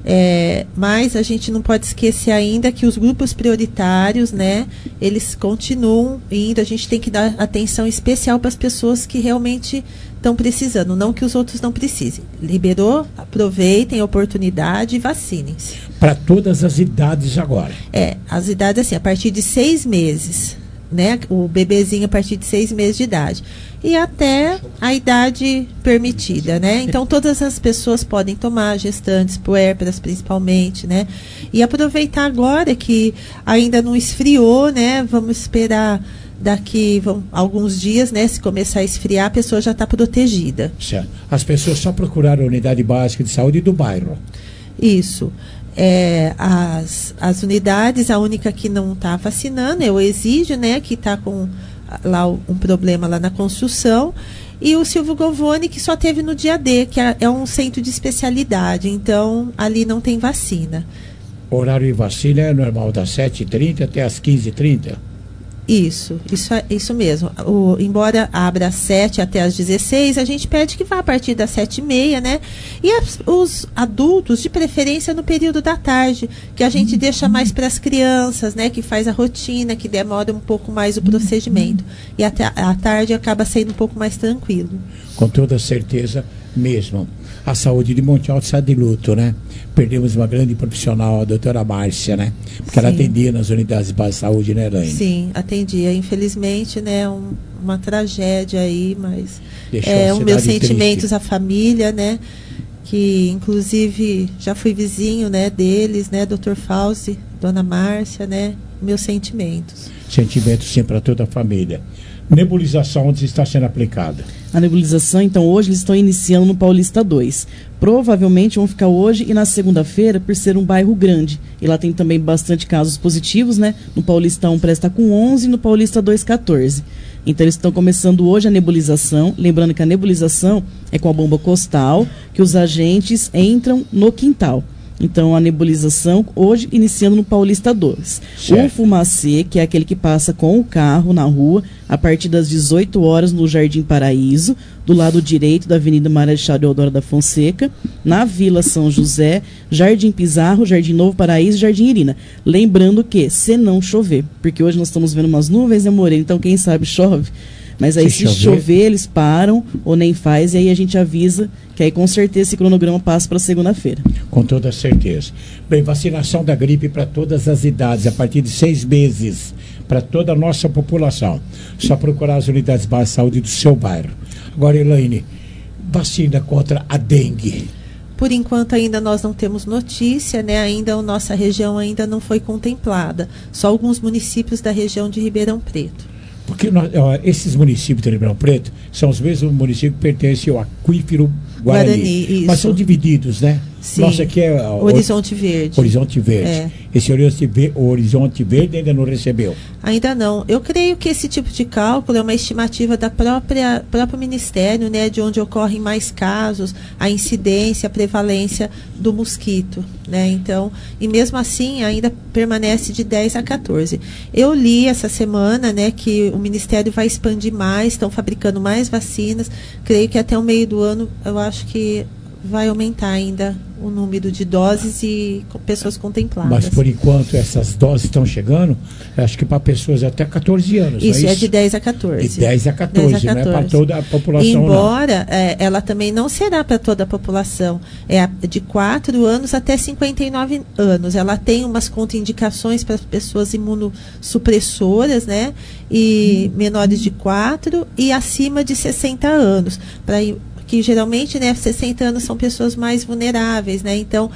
É, mas a gente não pode esquecer ainda que os grupos prioritários, né, eles continuam indo. A gente tem que dar atenção especial para as pessoas que realmente estão precisando, não que os outros não precisem. Liberou, aproveitem a oportunidade e vacinem-se. Para todas as idades agora? É, as idades assim, a partir de seis meses. Né, o bebezinho a partir de seis meses de idade e até a idade permitida, né? Então todas as pessoas podem tomar, gestantes, puérperas principalmente, né? E aproveitar agora que ainda não esfriou, né? Vamos esperar daqui vamos, alguns dias, né? Se começar a esfriar, a pessoa já está protegida. Certo. As pessoas só procuraram a unidade básica de saúde do bairro. Isso. É, as, as unidades, a única que não está vacinando é o Exídio, né, que está com lá um problema lá na construção, e o Silvio Govoni, que só teve no dia D, que é, é um centro de especialidade, então ali não tem vacina. O horário de vacina é normal das sete e trinta até as quinze e trinta? Isso, isso, isso mesmo. O, embora abra às sete até às dezesseis, a gente pede que vá a partir das sete e meia, né? E as, os adultos, de preferência no período da tarde, que a gente uhum. deixa mais para as crianças, né? Que faz a rotina, que demora um pouco mais o procedimento. Uhum. E até à tarde acaba sendo um pouco mais tranquilo. Com toda certeza mesmo. A saúde de Monte Alto está de luto, né? Perdemos uma grande profissional, a doutora Márcia, né? Porque Sim. ela atendia nas unidades de base de saúde, né, Elaine? Sim, atendia. Infelizmente, né, um, uma tragédia aí, mas Deixou é, os meus sentimentos triste. À família, né? Que, inclusive, já fui vizinho, né, deles, né, doutor Fauzi, dona Márcia, né? Meus sentimentos. Sentimentos sim para toda a família. Nebulização onde está sendo aplicada? A nebulização, então, hoje eles estão iniciando no Paulista dois. Provavelmente vão ficar hoje e na segunda-feira, por ser um bairro grande. E lá tem também bastante casos positivos, né? No Paulista um presta com onze e no Paulista dois, quatorze. Então eles estão começando hoje a nebulização. Lembrando que a nebulização é com a bomba costal, que os agentes entram no quintal. Então, a nebulização, hoje, iniciando no Paulista dois. Certo. O fumacê, que é aquele que passa com o carro na rua, a partir das dezoito horas no Jardim Paraíso, do lado direito da Avenida Marechal Deodoro da Fonseca, na Vila São José, Jardim Pizarro, Jardim Novo Paraíso e Jardim Irina. Lembrando que, se não chover, porque hoje nós estamos vendo umas nuvens, né, Moreira? Então, quem sabe chove. Mas aí, se, se chover. chover, eles param ou nem faz, e aí a gente avisa que aí com certeza esse cronograma passa para segunda-feira. Com toda certeza. Bem, vacinação da gripe para todas as idades, a partir de seis meses, para toda a nossa população. Só procurar as unidades básicas de saúde do seu bairro. Agora, Elaine, vacina contra a dengue. Por enquanto ainda nós não temos notícia, né? Ainda a nossa região ainda não foi contemplada. Só alguns municípios da região de Ribeirão Preto. Porque nós, ó, esses municípios de Ribeirão Preto são os mesmos municípios que pertencem ao Aquífero Guarani. Guarani mas são divididos, né? Sim. Nossa, aqui é ó, Horizonte Verde. Horizonte Verde. É. Esse Horizonte Verde, Horizonte Verde ainda não recebeu? Ainda não. Eu creio que esse tipo de cálculo é uma estimativa da própria próprio Ministério, né? De onde ocorrem mais casos, a incidência, a prevalência do mosquito, né? Então, e mesmo assim ainda permanece de dez a quatorze. Eu li essa semana, né, que o Ministério vai expandir mais, estão fabricando mais vacinas. Creio que até o meio do ano, eu acho que vai aumentar ainda o número de doses e pessoas contempladas. Mas por enquanto essas doses estão chegando, acho que para pessoas até quatorze anos. Isso, é, isso? é de dez a quatorze. De dez a quatorze, dez a quatorze. Não é para toda a população. Embora é, ela também não será para toda a população. É a, de quatro anos até cinquenta e nove anos. Ela tem umas contraindicações para pessoas imunossupressoras, né? E hum. menores de quatro e acima de sessenta anos. Para que geralmente, né, sessenta anos são pessoas mais vulneráveis, né? Então,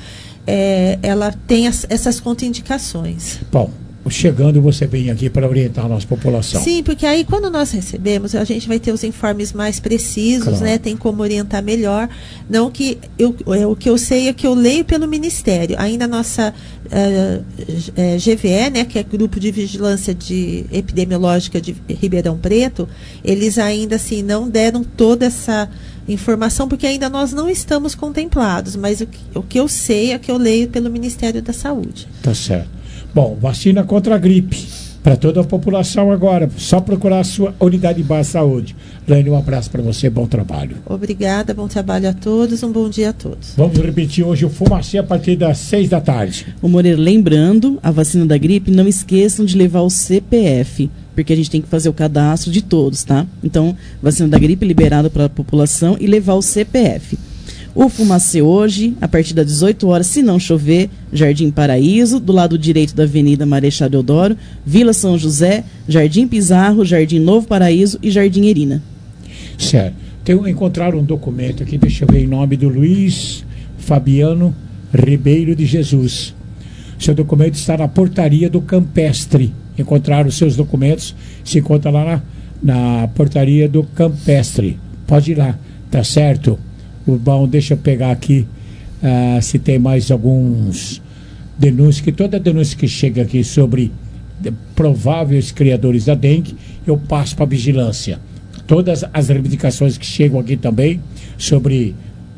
é, ela tem as, essas contraindicações. Bom, chegando você vem aqui para orientar a nossa população. Sim, porque aí quando nós recebemos, a gente vai ter os informes mais precisos, claro, né? Tem como orientar melhor. Não que eu, é, o que eu sei é que eu leio pelo Ministério. Ainda a nossa uh, é, G V E, né, que é Grupo de Vigilância de Epidemiológica de Ribeirão Preto, eles ainda assim não deram toda essa informação, porque ainda nós não estamos contemplados, mas o que, o que eu sei é que eu leio pelo Ministério da Saúde. Tá certo. Bom, vacina contra a gripe para toda a população agora, só procurar a sua unidade de base de saúde. Laine, um abraço para você, bom trabalho. Obrigada, bom trabalho a todos, um bom dia a todos. Vamos repetir hoje o Fumacê a partir das seis da tarde. O Moreira, lembrando, a vacina da gripe, não esqueçam de levar o C P F, porque a gente tem que fazer o cadastro de todos, tá? Então, vacina da gripe liberada para a população e levar o C P F. O Fumacê hoje, a partir das dezoito horas, se não chover, Jardim Paraíso, do lado direito da Avenida Marechal Deodoro, Vila São José, Jardim Pizarro, Jardim Novo Paraíso e Jardim Irina. Certo. Tem, encontraram um documento aqui, deixa eu ver, em nome do Luiz Fabiano Ribeiro de Jesus. Seu documento está na portaria do Campestre. Encontraram os seus documentos, se encontra lá na, na portaria do Campestre. Pode ir lá, tá certo? Bom, deixa eu pegar aqui uh, se tem mais alguns denúncias, que toda denúncia que chega aqui sobre prováveis criadores da dengue, eu passo para a vigilância. Todas as reivindicações que chegam aqui também sobre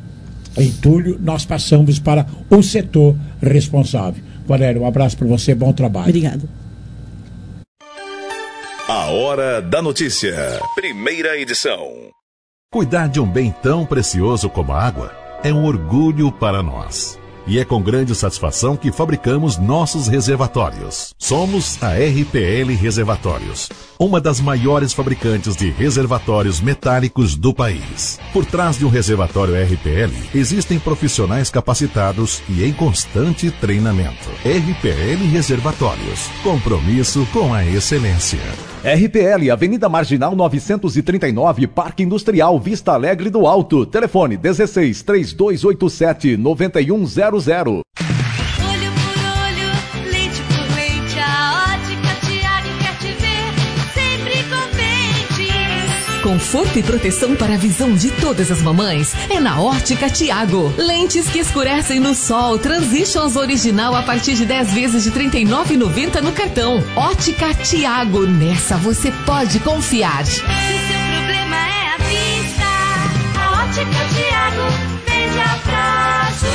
entulho, nós passamos para o setor responsável. Valério, um abraço para você, bom trabalho. Obrigada. Hora da Notícia. Primeira edição. Cuidar de um bem tão precioso como a água é um orgulho para nós. E é com grande satisfação que fabricamos nossos reservatórios. Somos a R P L Reservatórios, uma das maiores fabricantes de reservatórios metálicos do país. Por trás de um reservatório R P L, existem profissionais capacitados e em constante treinamento. R P L Reservatórios, compromisso com a excelência. R P L, Avenida Marginal novecentos e trinta e nove, Parque Industrial, Vista Alegre do Alto. Telefone dezesseis, três dois oito sete, nove um zero zero. Olho por olho, lente por lente, a Ótica Tiago quer te ver sempre contente. Conforto e proteção para a visão de todas as mamães é na Ótica Tiago. Lentes que escurecem no sol, Transitions original a partir de dez vezes de trinta e nove reais e noventa centavos no cartão. Ótica Tiago, nessa você pode confiar. Se seu problema é a vista, a Ótica Tiago vende a prazo.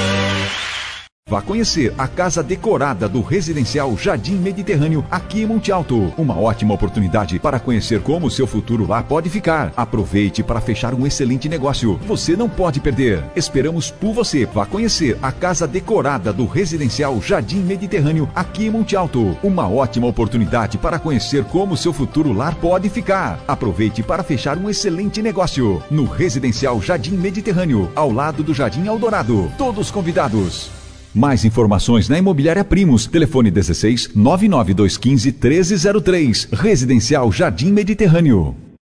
Vá conhecer a casa decorada do residencial Jardim Mediterrâneo aqui em Monte Alto. Uma ótima oportunidade para conhecer como o seu futuro lá pode ficar. Aproveite para fechar um excelente negócio. Você não pode perder. Esperamos por você. Vá conhecer a casa decorada do residencial Jardim Mediterrâneo aqui em Monte Alto. Uma ótima oportunidade para conhecer como o seu futuro lar pode ficar. Aproveite para fechar um excelente negócio. No residencial Jardim Mediterrâneo, ao lado do Jardim Eldorado. Todos convidados. Mais informações na Imobiliária Primos. Telefone dezesseis, nove nove dois um cinco, um três zero três. Residencial Jardim Mediterrâneo.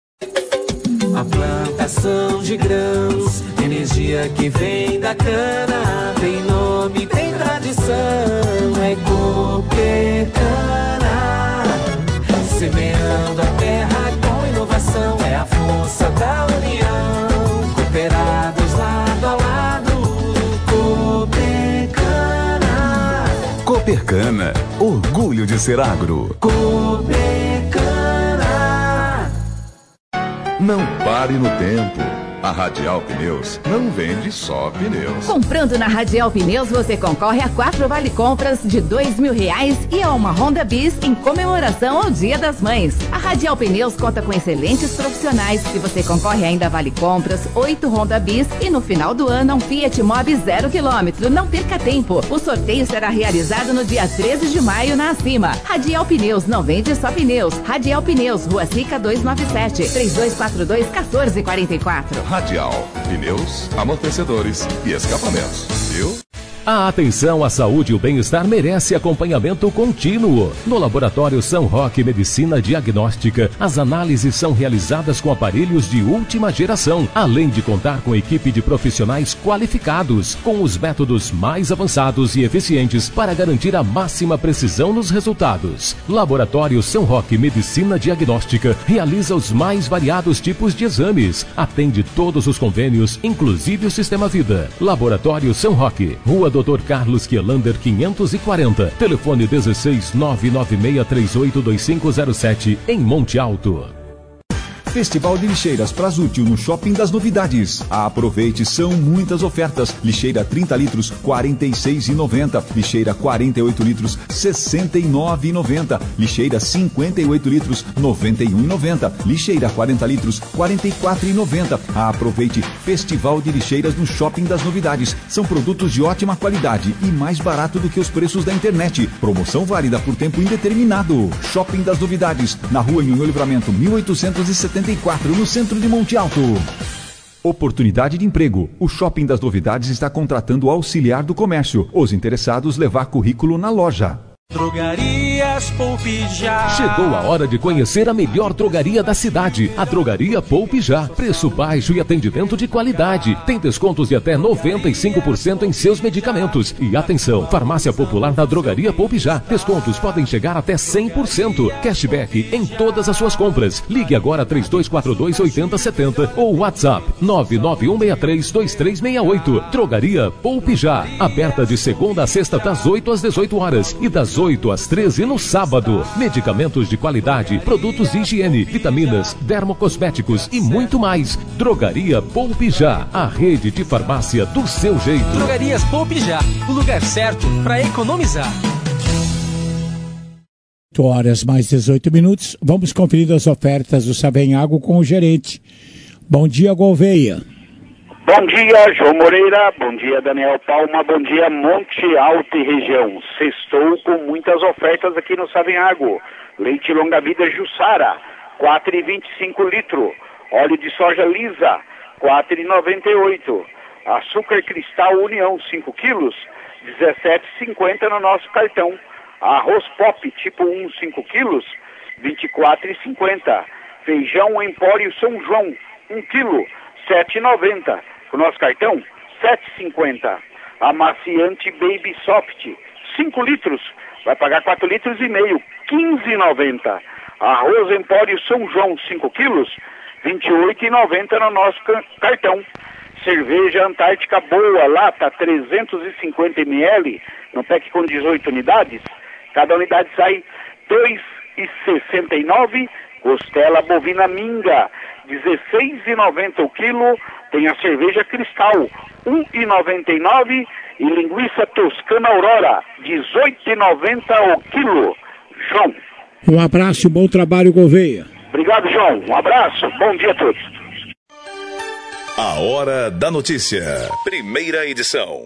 A plantação de grãos, energia que vem da cana, tem nome, tem tradição, é Coopercana. Semeando a terra com inovação, é a força da união. Cooperados lado a lado, Coopercana, orgulho de ser agro. Coopercana. Não pare no tempo. A Radial Pneus não vende só pneus. Comprando na Radial Pneus, você concorre a quatro vale-compras de dois mil reais e a uma Honda Bis em comemoração ao Dia das Mães. A Radial Pneus conta com excelentes profissionais e você concorre ainda a vale-compras, oito Honda Bis e no final do ano a um Fiat Mobi zero quilômetro. Não perca tempo. O sorteio será realizado no dia treze de maio na Acima. Radial Pneus não vende só pneus. Radial Pneus, Rua Sica duzentos e noventa e sete, três dois quatro dois, um quatro quatro quatro. Radial, pneus, amortecedores e escapamentos, viu? A atenção à saúde e o bem-estar merece acompanhamento contínuo. No Laboratório São Roque Medicina Diagnóstica, as análises são realizadas com aparelhos de última geração, além de contar com equipe de profissionais qualificados, com os métodos mais avançados e eficientes para garantir a máxima precisão nos resultados. Laboratório São Roque Medicina Diagnóstica realiza os mais variados tipos de exames, atende todos os convênios, inclusive o Sistema Vida. Laboratório São Roque, Rua doutor Carlos Kielander quinhentos e quarenta, telefone dezesseis, nove nove seis três oito dois cinco zero sete, em Monte Alto. Festival de Lixeiras Prasútil no Shopping das Novidades. Aproveite, são muitas ofertas. Lixeira trinta litros, quarenta e seis reais e noventa centavos. Lixeira quarenta e oito litros, sessenta e nove reais e noventa centavos. Lixeira cinquenta e oito litros, noventa e um reais e noventa centavos. Lixeira quarenta litros, quarenta e quatro reais e noventa centavos. Aproveite, Festival de Lixeiras no Shopping das Novidades. São produtos de ótima qualidade e mais barato do que os preços da internet. Promoção válida por tempo indeterminado. Shopping das Novidades, na Rua Nhonhô Livramento, mil oitocentos e setenta e quatro, no centro de Monte Alto. Oportunidade de emprego. O Shopping das Novidades está contratando auxiliar do comércio. Os interessados levar currículo na loja. Drogarias Poupe Já. Chegou a hora de conhecer a melhor drogaria da cidade, a Drogaria Poupe Já. Preço baixo e atendimento de qualidade. Tem descontos de até noventa e cinco por cento em seus medicamentos. E atenção, farmácia popular da Drogaria Poupe Já. Descontos podem chegar até cem por cento. Cashback em todas as suas compras. Ligue agora três dois quatro dois, oito zero sete zero ou WhatsApp nove nove um seis três, dois três seis oito. Drogaria Poupe Já. Aberta de segunda a sexta das oito às dezoito horas e das oito às treze no sábado. Medicamentos de qualidade, produtos de higiene, vitaminas, dermocosméticos e muito mais. Drogaria Poupe Já, a rede de farmácia do seu jeito. Drogarias Poupe Já, o lugar certo para economizar. oito horas mais dezoito minutos. Vamos conferir as ofertas do Savenhago com o gerente. Bom dia, Gouveia. Bom dia, João Moreira. Bom dia, Daniel Palma. Bom dia, Monte Alto e região. Sextou com muitas ofertas aqui no Savenhago. Leite longa vida Jussara, quatro reais e vinte e cinco litros. Óleo de soja lisa, quatro reais e noventa e oito. Açúcar cristal União, cinco quilos, dezessete reais e cinquenta no nosso cartão. Arroz pop tipo um, cinco quilos, vinte e quatro reais e cinquenta. Feijão Empório São João, um quilo, sete reais e noventa. O nosso cartão, sete reais e cinquenta. Amaciante Baby Soft, cinco litros, vai pagar quatro litros e meio, quinze reais e noventa. Arroz Empório São João, cinco quilos, vinte e oito reais e noventa no nosso cartão. Cerveja Antártica Boa, lata, trezentos e cinquenta mililitros, no pack com dezoito unidades. Cada unidade sai dois reais e sessenta e nove. Costela bovina minga, dezesseis reais e noventa o quilo. Tem a cerveja Cristal, um real e noventa e nove. E linguiça toscana Aurora, dezoito reais e noventa o quilo. João. Um abraço e bom trabalho, Gouveia. Obrigado, João. Um abraço. Bom dia a todos. A Hora da Notícia. Primeira edição.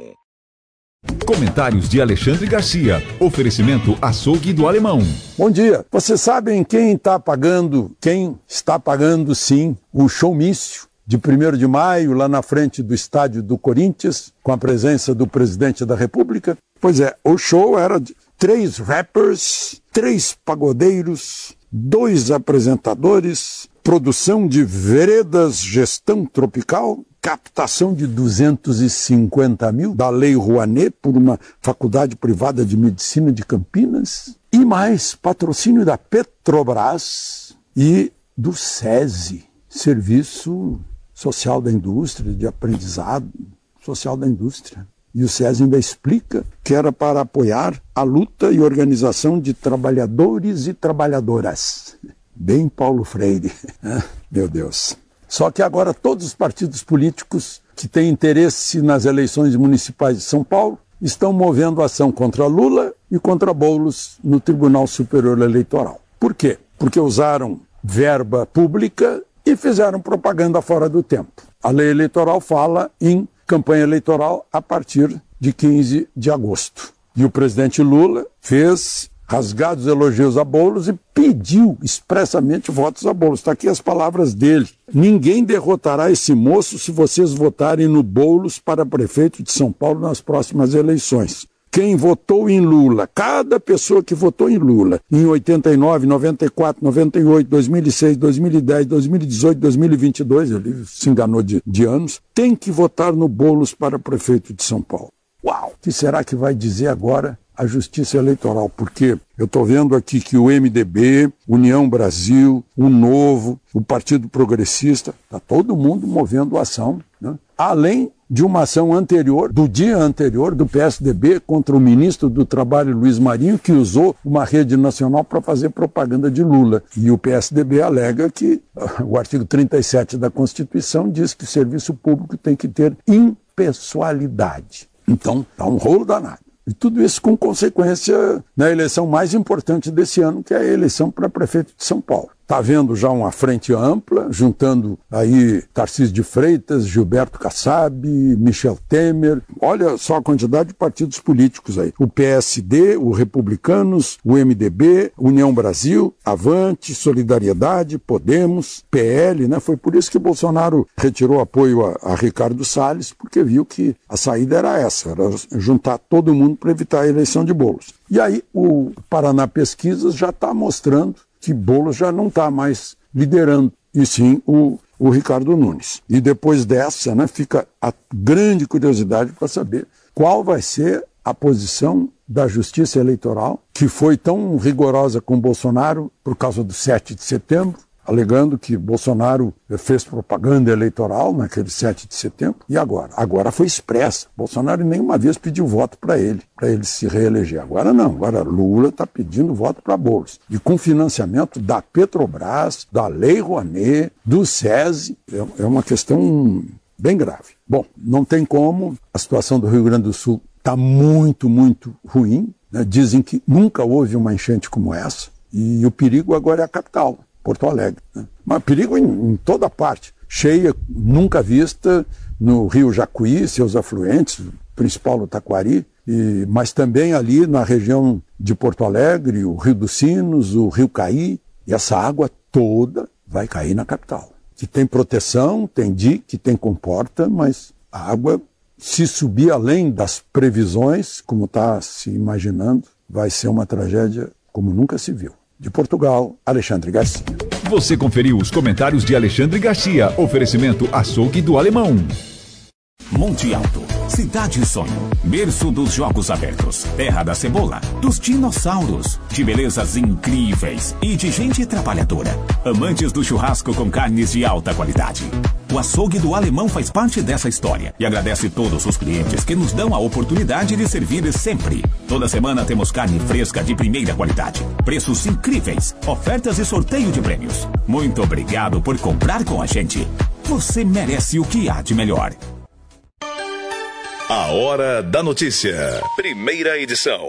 Comentários de Alexandre Garcia. Oferecimento Açougue do Alemão. Bom dia. Vocês sabem quem está pagando, quem está pagando, sim, o showmício de primeiro de maio, lá na frente do estádio do Corinthians, com a presença do presidente da República? Pois é, o show era de três rappers, três pagodeiros, dois apresentadores, produção de veredas, gestão tropical, captação de duzentos e cinquenta mil da Lei Rouanet por uma faculdade privada de medicina de Campinas e mais patrocínio da Petrobras e do SESI, Serviço Social da Indústria, de Aprendizado Social da Indústria. E o SESI ainda explica que era para apoiar a luta e organização de trabalhadores e trabalhadoras. Bem Paulo Freire. Meu Deus. Só que agora todos os partidos políticos que têm interesse nas eleições municipais de São Paulo estão movendo ação contra Lula e contra Boulos no Tribunal Superior Eleitoral. Por quê? Porque usaram verba pública e fizeram propaganda fora do tempo. A lei eleitoral fala em campanha eleitoral a partir de quinze de agosto. E o presidente Lula fez rasgados elogios a Boulos e pediu expressamente votos a Boulos. Está aqui as palavras dele. Ninguém derrotará esse moço se vocês votarem no Boulos para prefeito de São Paulo nas próximas eleições. Quem votou em Lula, cada pessoa que votou em Lula, em oitenta e nove, noventa e quatro, noventa e oito, dois mil e seis, dois mil e dez, dois mil e dezoito, dois mil e vinte e dois, ele se enganou de, de anos, tem que votar no Boulos para prefeito de São Paulo. Uau! O que será que vai dizer agora a Justiça Eleitoral? Porque eu estou vendo aqui que o M D B, União Brasil, o Novo, o Partido Progressista, está todo mundo movendo ação, né? Além de uma ação anterior, do dia anterior, do P S D B contra o ministro do Trabalho, Luiz Marinho, que usou uma rede nacional para fazer propaganda de Lula. E o P S D B alega que o artigo trinta e sete da Constituição diz que o serviço público tem que ter impessoalidade. Então, está um rolo danado. E tudo isso com consequência na eleição mais importante desse ano, que é a eleição para prefeito de São Paulo. Está havendo já uma frente ampla, juntando aí Tarcísio de Freitas, Gilberto Kassab, Michel Temer. Olha só a quantidade de partidos políticos aí. O P S D, o Republicanos, o M D B, União Brasil, Avante, Solidariedade, Podemos, P L, né? Foi por isso que Bolsonaro retirou apoio a, a Ricardo Salles, porque viu que a saída era essa, era juntar todo mundo para evitar a eleição de Boulos. E aí o Paraná Pesquisas já está mostrando que Boulos já não está mais liderando, e sim o, o Ricardo Nunes. E depois dessa, né, fica a grande curiosidade para saber qual vai ser a posição da Justiça Eleitoral, que foi tão rigorosa com Bolsonaro por causa do sete de setembro, alegando que Bolsonaro fez propaganda eleitoral naquele sete de setembro. E agora? Agora foi expressa. Bolsonaro nenhuma vez pediu voto para ele, para ele se reeleger. Agora não. Agora Lula está pedindo voto para Boulos. E com financiamento da Petrobras, da Lei Rouanet, do SESI. É uma questão bem grave. Bom, não tem como. A situação do Rio Grande do Sul está muito, muito ruim, né? Dizem que nunca houve uma enchente como essa. E o perigo agora é a capital, Porto Alegre. Né? Mas perigo em, em toda parte. Cheia, nunca vista, no Rio Jacuí, seus afluentes, principal no Taquari, e, mas também ali na região de Porto Alegre, o Rio dos Sinos, o Rio Caí, e essa água toda vai cair na capital. Que tem proteção, tem dique, tem comporta, mas a água, se subir além das previsões, como está se imaginando, vai ser uma tragédia como nunca se viu. De Portugal, Alexandre Garcia. Você conferiu os comentários de Alexandre Garcia. Oferecimento Açougue do Alemão. Monte Alto, cidade sonho, berço dos jogos abertos, terra da cebola, dos dinossauros, de belezas incríveis e de gente trabalhadora. Amantes do churrasco com carnes de alta qualidade. O Açougue do Alemão faz parte dessa história e agradece todos os clientes que nos dão a oportunidade de servir sempre. Toda semana temos carne fresca de primeira qualidade, preços incríveis, ofertas e sorteio de prêmios. Muito obrigado por comprar com a gente. Você merece o que há de melhor. A Hora da Notícia. Primeira edição.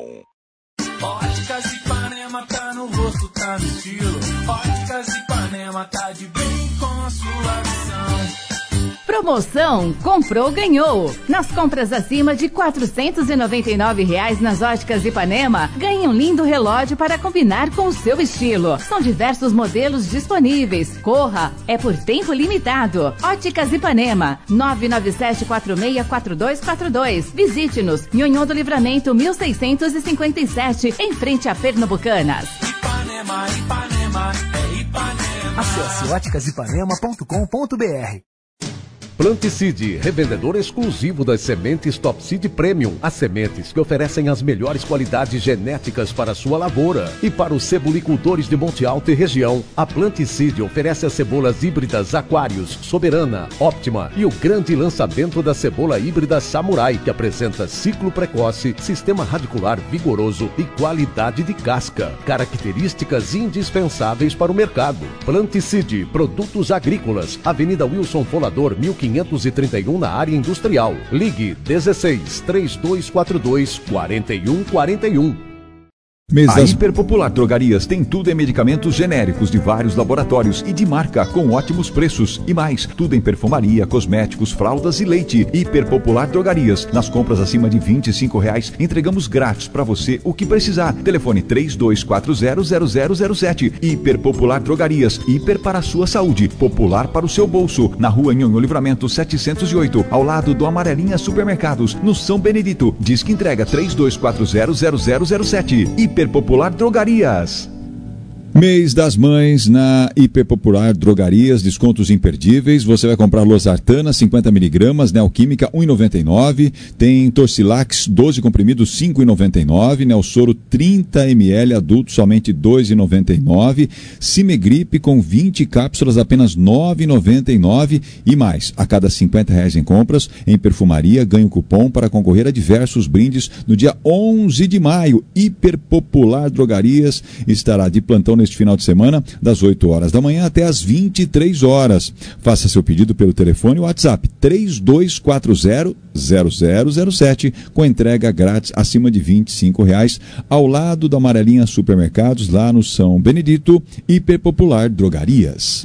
Óticas Ipanema tá no rosto, tá no estilo. Óticas Ipanema tá de bem com a sua visão. Promoção Comprou, Ganhou. Nas compras acima de quatrocentos e noventa e nove reais nas Óticas Ipanema, ganhe um lindo relógio para combinar com o seu estilo. São diversos modelos disponíveis. Corra, é por tempo limitado. Óticas Ipanema, nove nove sete quatro seis quatro dois quatro dois. Visite-nos, Nhonhô do Livramento mil seiscentos e cinquenta e sete, em frente a Pernambucanas. Ipanema, Ipanema, é Ipanema. Acesse óticas ipanema ponto com ponto b r. Planticide, revendedor exclusivo das sementes Top Seed Premium. As sementes que oferecem as melhores qualidades genéticas para a sua lavoura. E para os cebolicultores de Monte Alto e região, a Planticide oferece as cebolas híbridas Aquários, Soberana, Óptima e o grande lançamento da cebola híbrida Samurai, que apresenta ciclo precoce, sistema radicular vigoroso e qualidade de casca. Características indispensáveis para o mercado. Planticide, produtos agrícolas, Avenida Wilson Folador, mil quinhentos e trinta e um, na área industrial. Ligue dezesseis, três dois quatro dois, quatro um quatro um. A Hiperpopular Drogarias tem tudo em medicamentos genéricos de vários laboratórios e de marca com ótimos preços. E mais, tudo em perfumaria, cosméticos, fraldas e leite. Hiperpopular Drogarias. Nas compras acima de vinte e cinco reais, entregamos grátis para você o que precisar. Telefone três dois quatro zero, zero zero zero sete. Hiperpopular Drogarias. Hiper para a sua saúde. Popular para o seu bolso. Na rua Nhonhô Livramento setecentos e oito, ao lado do Amarelinha Supermercados, no São Benedito. Diz que entrega três dois quatro zero, zero zero zero sete. Hiper Popular Drogarias. Mês das Mães na Hiperpopular Drogarias, descontos imperdíveis. Você vai comprar losartana cinquenta miligramas, Neoquímica um real e noventa e nove centavos, tem Torcilax doze comprimidos cinco reais e noventa e nove centavos, Neosoro trinta mililitros adulto somente dois reais e noventa e nove centavos, Cimegripe com vinte cápsulas apenas nove reais e noventa e nove centavos e mais. A cada cinquenta reais em compras em perfumaria ganhe um cupom para concorrer a diversos brindes no dia onze de maio. Hiperpopular Drogarias estará de plantão neste final de semana, das oito horas da manhã até as vinte e três horas. Faça seu pedido pelo telefone ou WhatsApp três dois quatro zero, zero zero zero sete, com entrega grátis acima de vinte e cinco reais, ao lado da Amarelinha Supermercados, lá no São Benedito. Hiperpopular Drogarias.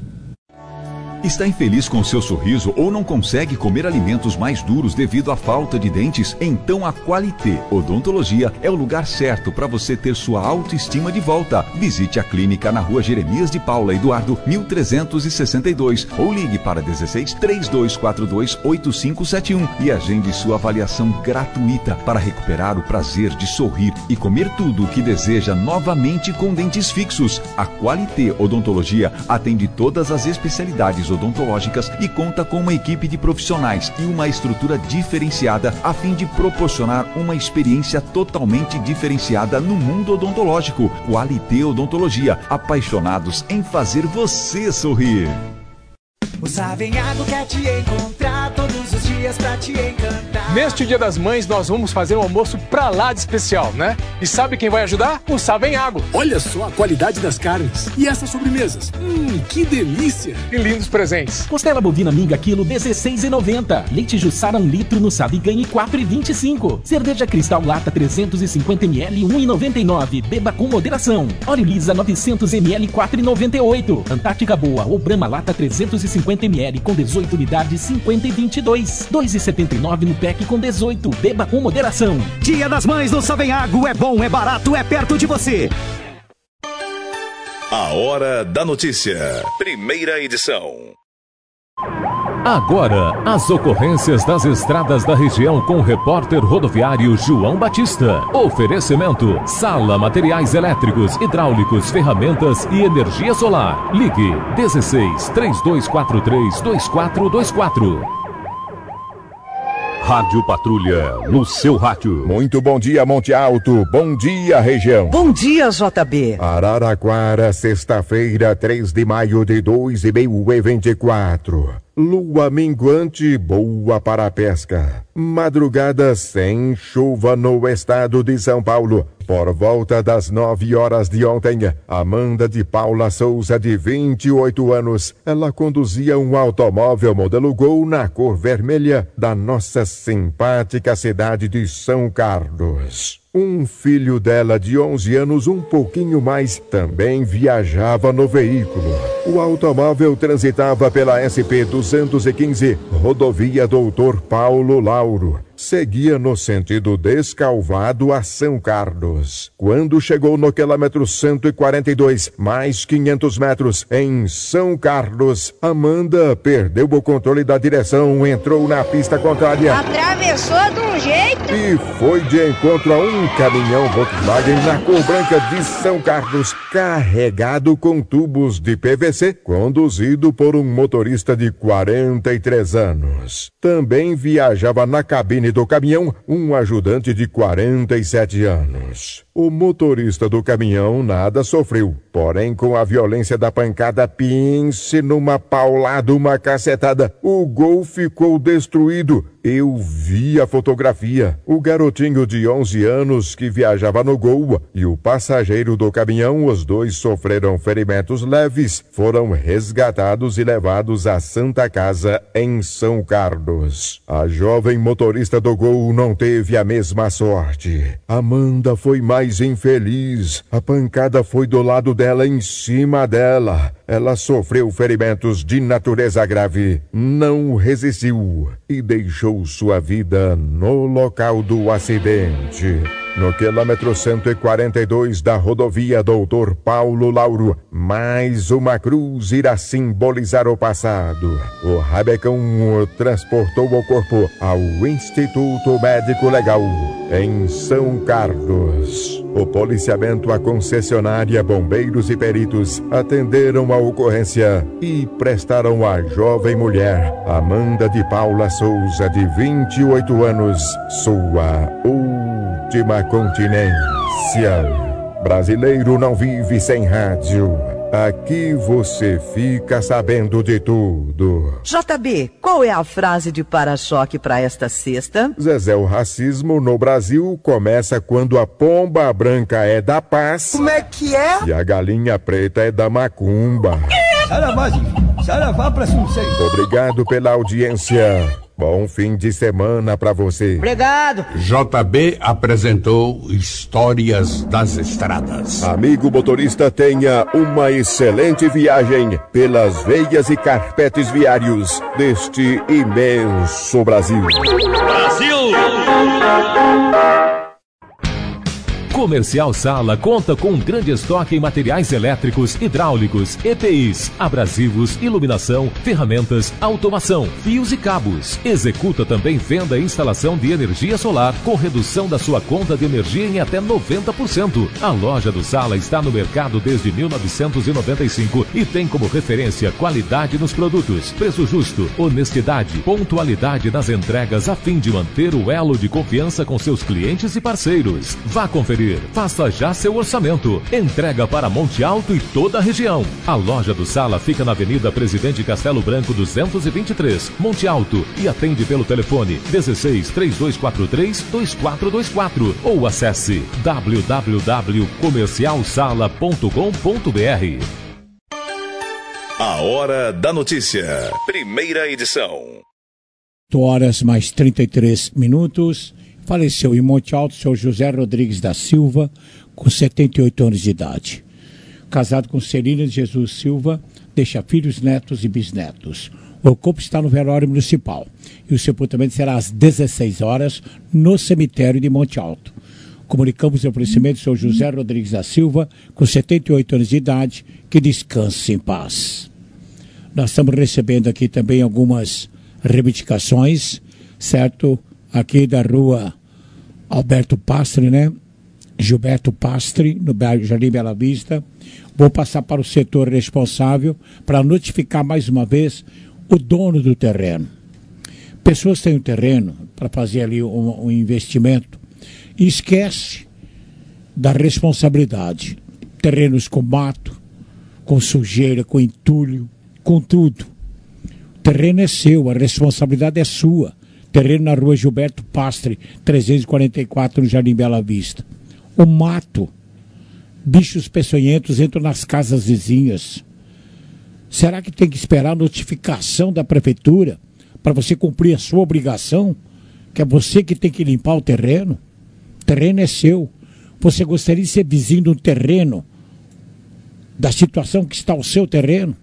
Está infeliz com o seu sorriso ou não consegue comer alimentos mais duros devido à falta de dentes? Então a Qualité Odontologia é o lugar certo para você ter sua autoestima de volta. Visite a clínica na rua Jeremias de Paula Eduardo, mil trezentos e sessenta e dois, ou ligue para dezesseis, três dois quatro dois, oito cinco sete um e agende sua avaliação gratuita para recuperar o prazer de sorrir e comer tudo o que deseja novamente com dentes fixos. A Qualité Odontologia atende todas as especialidades odontológicas e conta com uma equipe de profissionais e uma estrutura diferenciada a fim de proporcionar uma experiência totalmente diferenciada no mundo odontológico. Qualité Odontologia, apaixonados em fazer você sorrir. O Savenhago quer te encontrar todos os dias pra te encantar. Neste Dia das Mães, nós vamos fazer um almoço pra lá de especial, né? E sabe quem vai ajudar? O Savenhago. Olha só a qualidade das carnes. E essas sobremesas? Hum, que delícia. E lindos presentes. Costela bovina minga quilo dezesseis reais e noventa centavos. Leite Jussara um litro no Sabe Ganhe quatro reais e vinte e cinco centavos. Cerveja Cristal Lata trezentos e cinquenta mililitros um real e noventa e nove centavos. Beba com moderação. Óleo Lisa novecentos mililitros quatro reais e noventa e oito centavos. Antártica Boa ou Brahma Lata trezentos e cinquenta mililitros com dezoito unidades cinquenta e vinte e dois. dois reais e setenta e nove centavos no pack com dezoito. Beba com moderação. Dia das Mães no Savenhago é bom, é barato, é perto de você. A Hora da Notícia. Primeira edição. Agora, as ocorrências das estradas da região com o repórter rodoviário João Batista. Oferecimento: Sala Materiais Elétricos, Hidráulicos, Ferramentas e Energia Solar. Ligue dezesseis, três dois quatro três, dois quatro dois quatro. Rádio Patrulha, no seu rádio. Muito bom dia, Monte Alto. Bom dia, região. Bom dia, J B. Araraquara, sexta-feira, três de maio de dois mil e vinte e quatro. Lua minguante, boa para a pesca. Madrugada sem chuva no estado de São Paulo. Por volta das nove horas de ontem, Amanda de Paula Souza, de vinte e oito anos, ela conduzia um automóvel modelo Gol na cor vermelha da nossa simpática cidade de São Carlos. Um filho dela de onze anos, um pouquinho mais, também viajava no veículo. O automóvel transitava pela S P duzentos e quinze, rodovia Doutor Paulo Lauro. Seguia no sentido Descalvado a São Carlos. Quando chegou no quilômetro cento e quarenta e dois, mais quinhentos metros, em São Carlos, Amanda perdeu o controle da direção, entrou na pista contrária. Atravessou de um jeito e foi de encontro a um caminhão Volkswagen na cor branca de São Carlos, carregado com tubos de P V C, conduzido por um motorista de quarenta e três anos. Também viajava na cabine do caminhão um ajudante de quarenta e sete anos. O motorista do caminhão nada sofreu, porém com a violência da pancada, pense numa paulada, uma cacetada, o Gol ficou destruído. Eu vi a fotografia. O garotinho de onze anos que viajava no Gol e o passageiro do caminhão, os dois sofreram ferimentos leves, foram resgatados e levados à Santa Casa em São Carlos. A jovem motorista do Gol não teve a mesma sorte. Amanda foi mais infeliz. A pancada foi do lado dela, em cima dela. Ela sofreu ferimentos de natureza grave, não resistiu e deixou sua vida no local do acidente. No quilômetro cento e quarenta e dois da rodovia Doutor Paulo Lauro, mais uma cruz irá simbolizar o passado. O rabecão transportou o corpo ao Instituto Médico Legal, em São Carlos. O policiamento, a concessionária, bombeiros e peritos atenderam a ocorrência e prestaram à jovem mulher, Amanda de Paula Souza, de vinte e oito anos, sua última continência. Brasileiro não vive sem rádio. Aqui você fica sabendo de tudo. J B, qual é a frase de para-choque para esta sexta? Zezé, o racismo no Brasil começa quando a pomba branca é da paz. Como é que é? E a galinha preta é da macumba. Obrigado pela audiência. Bom fim de semana pra você. Obrigado. J B apresentou Histórias das Estradas. Amigo motorista, tenha uma excelente viagem pelas veias e carpetes viários deste imenso Brasil. Brasil! Comercial Sala conta com um grande estoque em materiais elétricos, hidráulicos, E P Is, abrasivos, iluminação, ferramentas, automação, fios e cabos. Executa também venda e instalação de energia solar com redução da sua conta de energia em até noventa por cento. A loja do Sala está no mercado desde mil novecentos e noventa e cinco e tem como referência qualidade nos produtos, preço justo, honestidade, pontualidade nas entregas a fim de manter o elo de confiança com seus clientes e parceiros. Vá conferir garantir. Faça já seu orçamento. Entrega para Monte Alto e toda a região. A loja do Sala fica na Avenida Presidente Castelo Branco duzentos e vinte e três, Monte Alto, e atende pelo telefone dezesseis, três dois quatro três, dois quatro dois quatro ou acesse w w w ponto comercial sala ponto com ponto b r. A Hora da Notícia. Primeira edição. oito horas mais trinta e três minutos. Faleceu em Monte Alto o senhor José Rodrigues da Silva, com setenta e oito anos de idade. Casado com Celina de Jesus Silva, deixa filhos, netos e bisnetos. O corpo está no velório municipal e o sepultamento será às dezesseis horas no cemitério de Monte Alto. Comunicamos o falecimento do senhor José Rodrigues da Silva, com setenta e oito anos de idade, que descanse em paz. Nós estamos recebendo aqui também algumas reivindicações, certo? Aqui da rua Alberto Pastre, né? Gilberto Pastre, no Jardim Bela Vista. Vou passar para o setor responsável para notificar mais uma vez o dono do terreno. Pessoas têm um terreno para fazer ali um, um investimento e esquece da responsabilidade. Terrenos com mato, com sujeira, com entulho, com tudo. O terreno é seu, a responsabilidade é sua. Terreno na rua Gilberto Pastre, trezentos e quarenta e quatro, no Jardim Bela Vista. O mato, bichos peçonhentos entram nas casas vizinhas. Será que tem que esperar a notificação da prefeitura para você cumprir a sua obrigação? Que é você que tem que limpar o terreno? O terreno é seu. Você gostaria de ser vizinho de um terreno, da situação que está o seu terreno?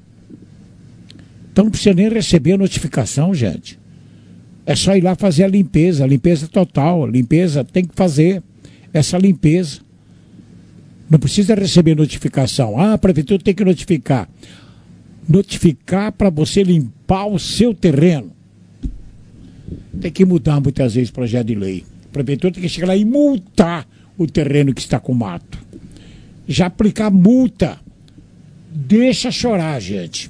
Então não precisa nem receber a notificação, gente. É só ir lá fazer a limpeza, a limpeza total. A limpeza tem que fazer essa limpeza. Não precisa receber notificação. Ah, a prefeitura tem que notificar. Notificar para você limpar o seu terreno. Tem que mudar muitas vezes o projeto de lei. A prefeitura tem que chegar lá e multar o terreno que está com mato. Já aplicar multa. Deixa chorar, gente.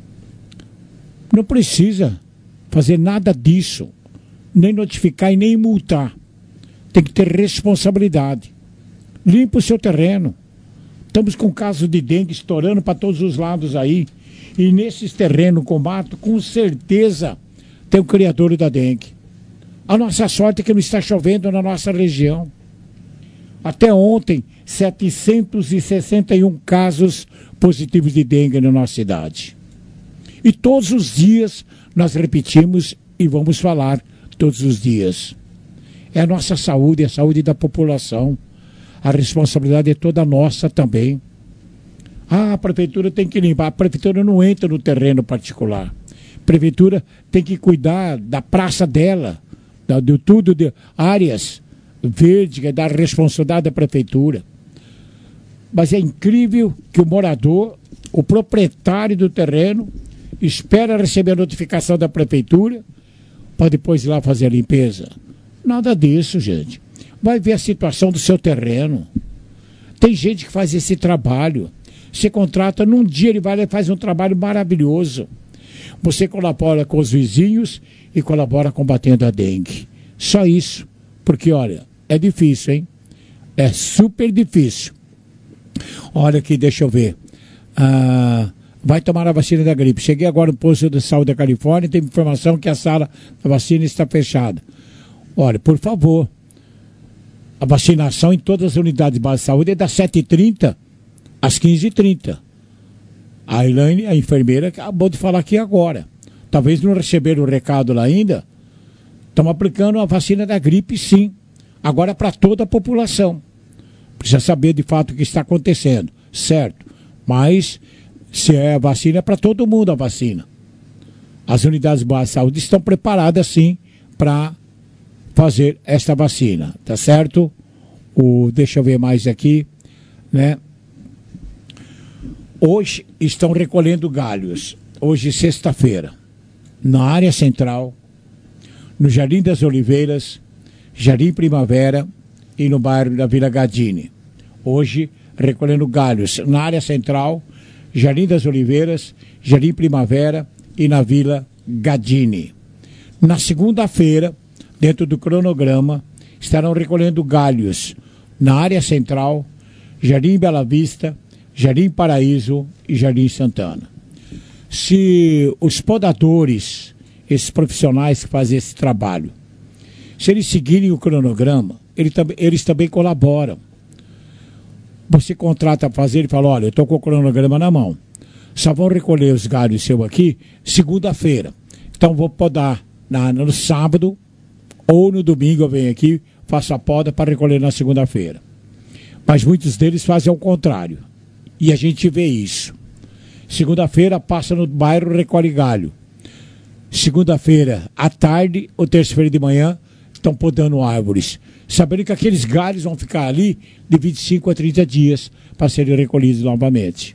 Não precisa fazer nada disso. Nem notificar e nem multar. Tem que ter responsabilidade. Limpa o seu terreno. Estamos com casos de dengue estourando para todos os lados aí. E nesses terrenos com mato, com certeza, tem o criador da dengue. A nossa sorte é que não está chovendo na nossa região. Até ontem, setecentos e sessenta e um casos positivos de dengue na nossa cidade. E todos os dias nós repetimos e vamos falar todos os dias. É a nossa saúde, é a saúde da população. A responsabilidade é toda nossa também. Ah, a prefeitura tem que limpar. A prefeitura não entra no terreno particular. A prefeitura tem que cuidar da praça dela, da, de tudo, de áreas verdes, é da responsabilidade da prefeitura. Mas é incrível que o morador, o proprietário do terreno, espera receber a notificação da prefeitura para depois ir lá fazer a limpeza. Nada disso, gente. Vai ver a situação do seu terreno. Tem gente que faz esse trabalho. Você contrata, num dia ele vai lá e faz um trabalho maravilhoso. Você colabora com os vizinhos e colabora combatendo a dengue. Só isso. Porque, olha, é difícil, hein? É super difícil. Olha aqui, deixa eu ver. Ah, vai tomar a vacina da gripe. Cheguei agora no posto de saúde da Califórnia e tem informação que a sala da vacina está fechada. Olha, por favor, a vacinação em todas as unidades de base de saúde é das sete e trinta às quinze e trinta. A Elaine, a enfermeira, acabou de falar aqui agora. Talvez não receberam o recado lá ainda. Estamos aplicando a vacina da gripe, sim. Agora para toda a população. Precisa saber de fato o que está acontecendo, certo? Mas se é a vacina, é para todo mundo a vacina. As unidades de base de saúde estão preparadas, sim, para fazer esta vacina, tá certo? O, deixa eu ver mais aqui, né? Hoje estão recolhendo galhos, hoje sexta-feira, na área central, no Jardim das Oliveiras, Jardim Primavera e no bairro da Vila Gadini. Hoje recolhendo galhos na área central, Jardim das Oliveiras, Jardim Primavera e na Vila Gadini. Na segunda-feira, dentro do cronograma, estarão recolhendo galhos na área central, Jardim Bela Vista, Jardim Paraíso e Jardim Santana. Se os podadores, esses profissionais que fazem esse trabalho, se eles seguirem o cronograma, eles, eles também colaboram. Você contrata a fazer e fala, olha, eu estou com o cronograma na mão. Só vão recolher os galhos seu aqui segunda-feira. Então vou podar na, no sábado ou no domingo eu venho aqui, faço a poda para recolher na segunda-feira. Mas muitos deles fazem ao contrário. E a gente vê isso. Segunda-feira passa no bairro, recolhe galho. Segunda-feira à tarde ou terça-feira de manhã estão podando árvores. Sabendo que aqueles galhos vão ficar ali de vinte e cinco a trinta dias para serem recolhidos novamente.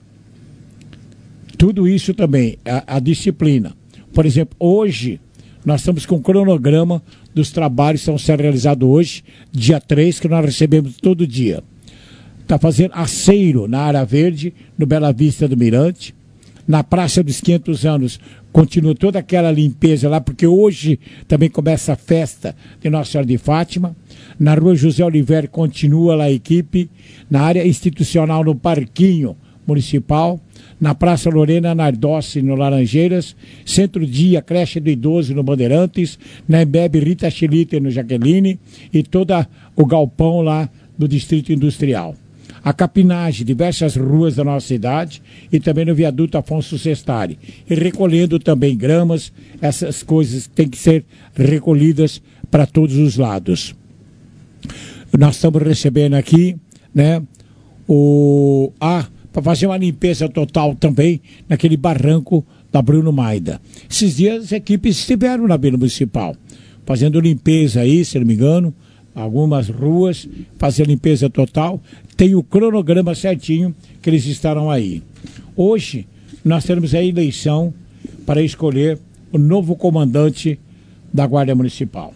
Tudo isso também, a, a disciplina. Por exemplo, hoje nós estamos com o cronograma dos trabalhos que estão sendo realizados hoje, dia três, que nós recebemos todo dia. Está fazendo aceiro na área verde, no Bela Vista do Mirante. Na Praça dos quinhentos anos, continua toda aquela limpeza lá, porque hoje também começa a festa de Nossa Senhora de Fátima. Na Rua José Oliveira continua lá a equipe. Na área institucional, no Parquinho Municipal. Na Praça Lorena Nardossi, no Laranjeiras. Centro Dia, Creche do Idoso, no Bandeirantes. Na Embebe Rita Chilita, no Jaqueline. E todo o galpão lá do Distrito Industrial. A capinagem, diversas ruas da nossa cidade e também no viaduto Afonso Sestari. E recolhendo também gramas, essas coisas têm que ser recolhidas para todos os lados. Nós estamos recebendo aqui, né, o... Ah, para fazer uma limpeza total também naquele barranco da Bruno Maida. Esses dias as equipes estiveram na Vila Municipal, fazendo limpeza aí, se não me engano, algumas ruas, fazer limpeza total. Tem o cronograma certinho que eles estarão aí. Hoje, nós teremos a eleição para escolher o novo comandante da Guarda Municipal.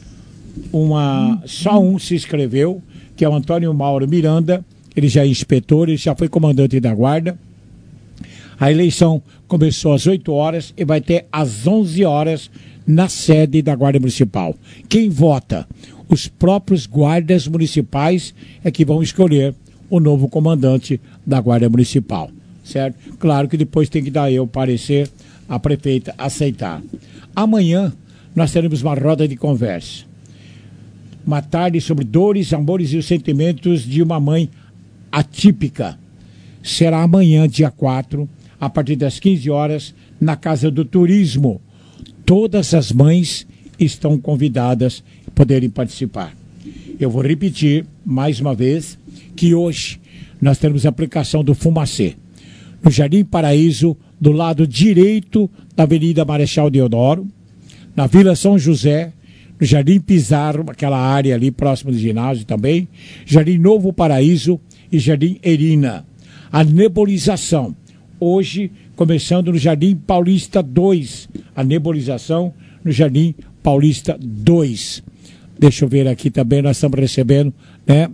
Uma, só um se inscreveu, que é o Antônio Mauro Miranda. Ele já é inspetor, ele já foi comandante da Guarda. A eleição começou às oito horas e vai ter às onze horas na sede da Guarda Municipal. Quem vota? Os próprios guardas municipais é que vão escolher o novo comandante da Guarda Municipal, certo? Claro que depois tem que dar eu parecer, a prefeita aceitar. Amanhã nós teremos uma roda de conversa. Uma tarde sobre dores, amores e os sentimentos de uma mãe atípica. Será amanhã, dia quatro, a partir das quinze horas, na Casa do Turismo. Todas as mães estão convidadas a poderem participar. Eu vou repetir mais uma vez que hoje nós temos a aplicação do Fumacê no Jardim Paraíso, do lado direito da Avenida Marechal Deodoro, na Vila São José, no Jardim Pizarro, aquela área ali próximo do ginásio também, Jardim Novo Paraíso e Jardim Erina. A nebulização, hoje começando no Jardim Paulista dois, a nebulização no Jardim Paulista dois. Deixa eu ver aqui também, nós estamos recebendo, né?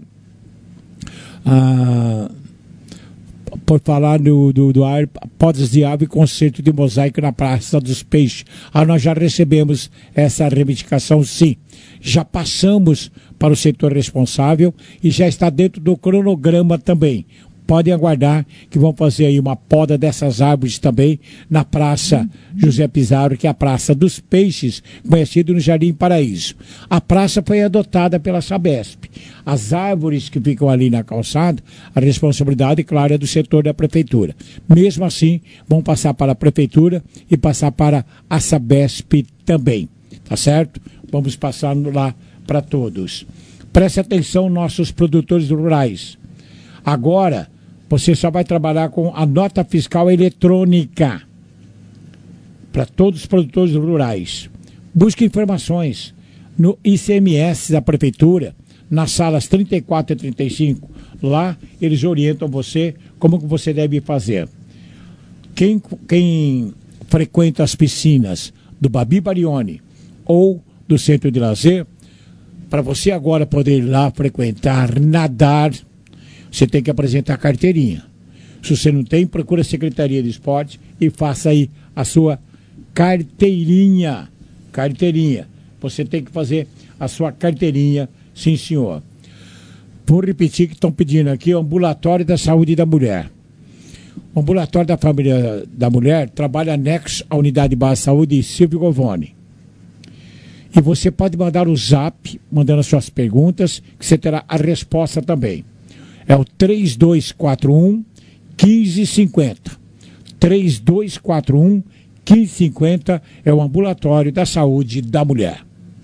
Ah, por falar do, do, do ar, podas de ave e concerto de mosaico na Praça dos Peixes. Ah, nós já recebemos essa reivindicação, sim. Já passamos para o setor responsável e já está dentro do cronograma também. Podem aguardar que vão fazer aí uma poda dessas árvores também na Praça José Pizarro, que é a Praça dos Peixes, conhecida no Jardim Paraíso. A praça foi adotada pela Sabesp. As árvores que ficam ali na calçada, a responsabilidade, claro, é do setor da Prefeitura. Mesmo assim, vão passar para a Prefeitura e passar para a Sabesp também. Tá certo? Vamos passar lá para todos. Preste atenção, nossos produtores rurais. Agora, você só vai trabalhar com a nota fiscal eletrônica para todos os produtores rurais. Busque informações no I C M S da Prefeitura, nas salas trinta e quatro e trinta e cinco. Lá eles orientam você como que você deve fazer. Quem, quem frequenta as piscinas do Babi Barione ou do Centro de Lazer, para você agora poder ir lá frequentar, nadar, você tem que apresentar a carteirinha. Se você não tem, procura a Secretaria de Esporte e faça aí a sua carteirinha. Carteirinha. Você tem que fazer a sua carteirinha, sim senhor. Vou repetir que estão pedindo aqui o ambulatório da saúde da mulher. O ambulatório da família da mulher trabalha anexo à unidade base de saúde Silvio Govone. E você pode mandar o zap, mandando as suas perguntas, que você terá a resposta também. É o três dois quatro um, um cinco cinco zero. três dois quatro um, um cinco cinco zero é o ambulatório da saúde da mulher.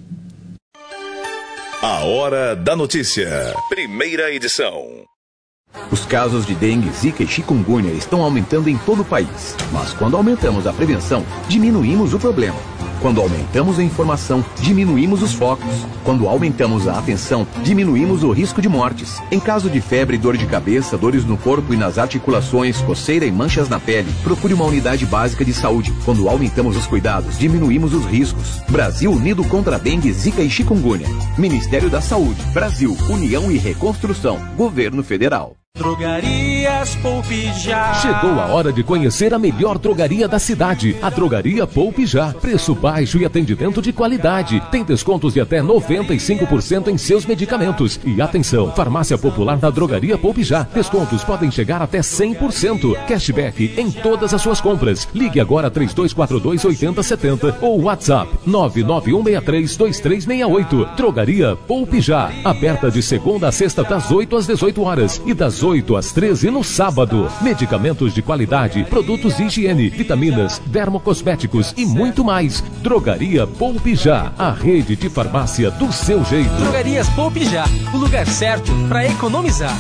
A Hora da Notícia. Primeira edição. Os casos de dengue, zika e chikungunya estão aumentando em todo o país. Mas quando aumentamos a prevenção, diminuímos o problema. Quando aumentamos a informação, diminuímos os focos. Quando aumentamos a atenção, diminuímos o risco de mortes. Em caso de febre, dor de cabeça, dores no corpo e nas articulações, coceira e manchas na pele, procure uma unidade básica de saúde. Quando aumentamos os cuidados, diminuímos os riscos. Brasil unido contra a dengue, zika e chikungunya. Ministério da Saúde, Brasil, União e Reconstrução, Governo Federal. Drogarias Poupe Já. Chegou a hora de conhecer a melhor drogaria da cidade, a Drogaria Poupe Já. Preço baixo e atendimento de qualidade. Tem descontos de até noventa e cinco por cento em seus medicamentos. E atenção, farmácia popular da Drogaria Poupe Já. Descontos podem chegar até cem por cento. Cashback em todas as suas compras. Ligue agora três dois quatro dois, oito zero sete zero ou WhatsApp nove nove um seis três, dois três seis oito. Drogaria Poupe Já. Aberta de segunda a sexta das oito às dezoito horas e das oito às treze no sábado. Medicamentos de qualidade, produtos de higiene, vitaminas, dermocosméticos e muito mais. Drogaria Poupe Já, a rede de farmácia do seu jeito. Drogarias Poupe Já, o lugar certo para economizar.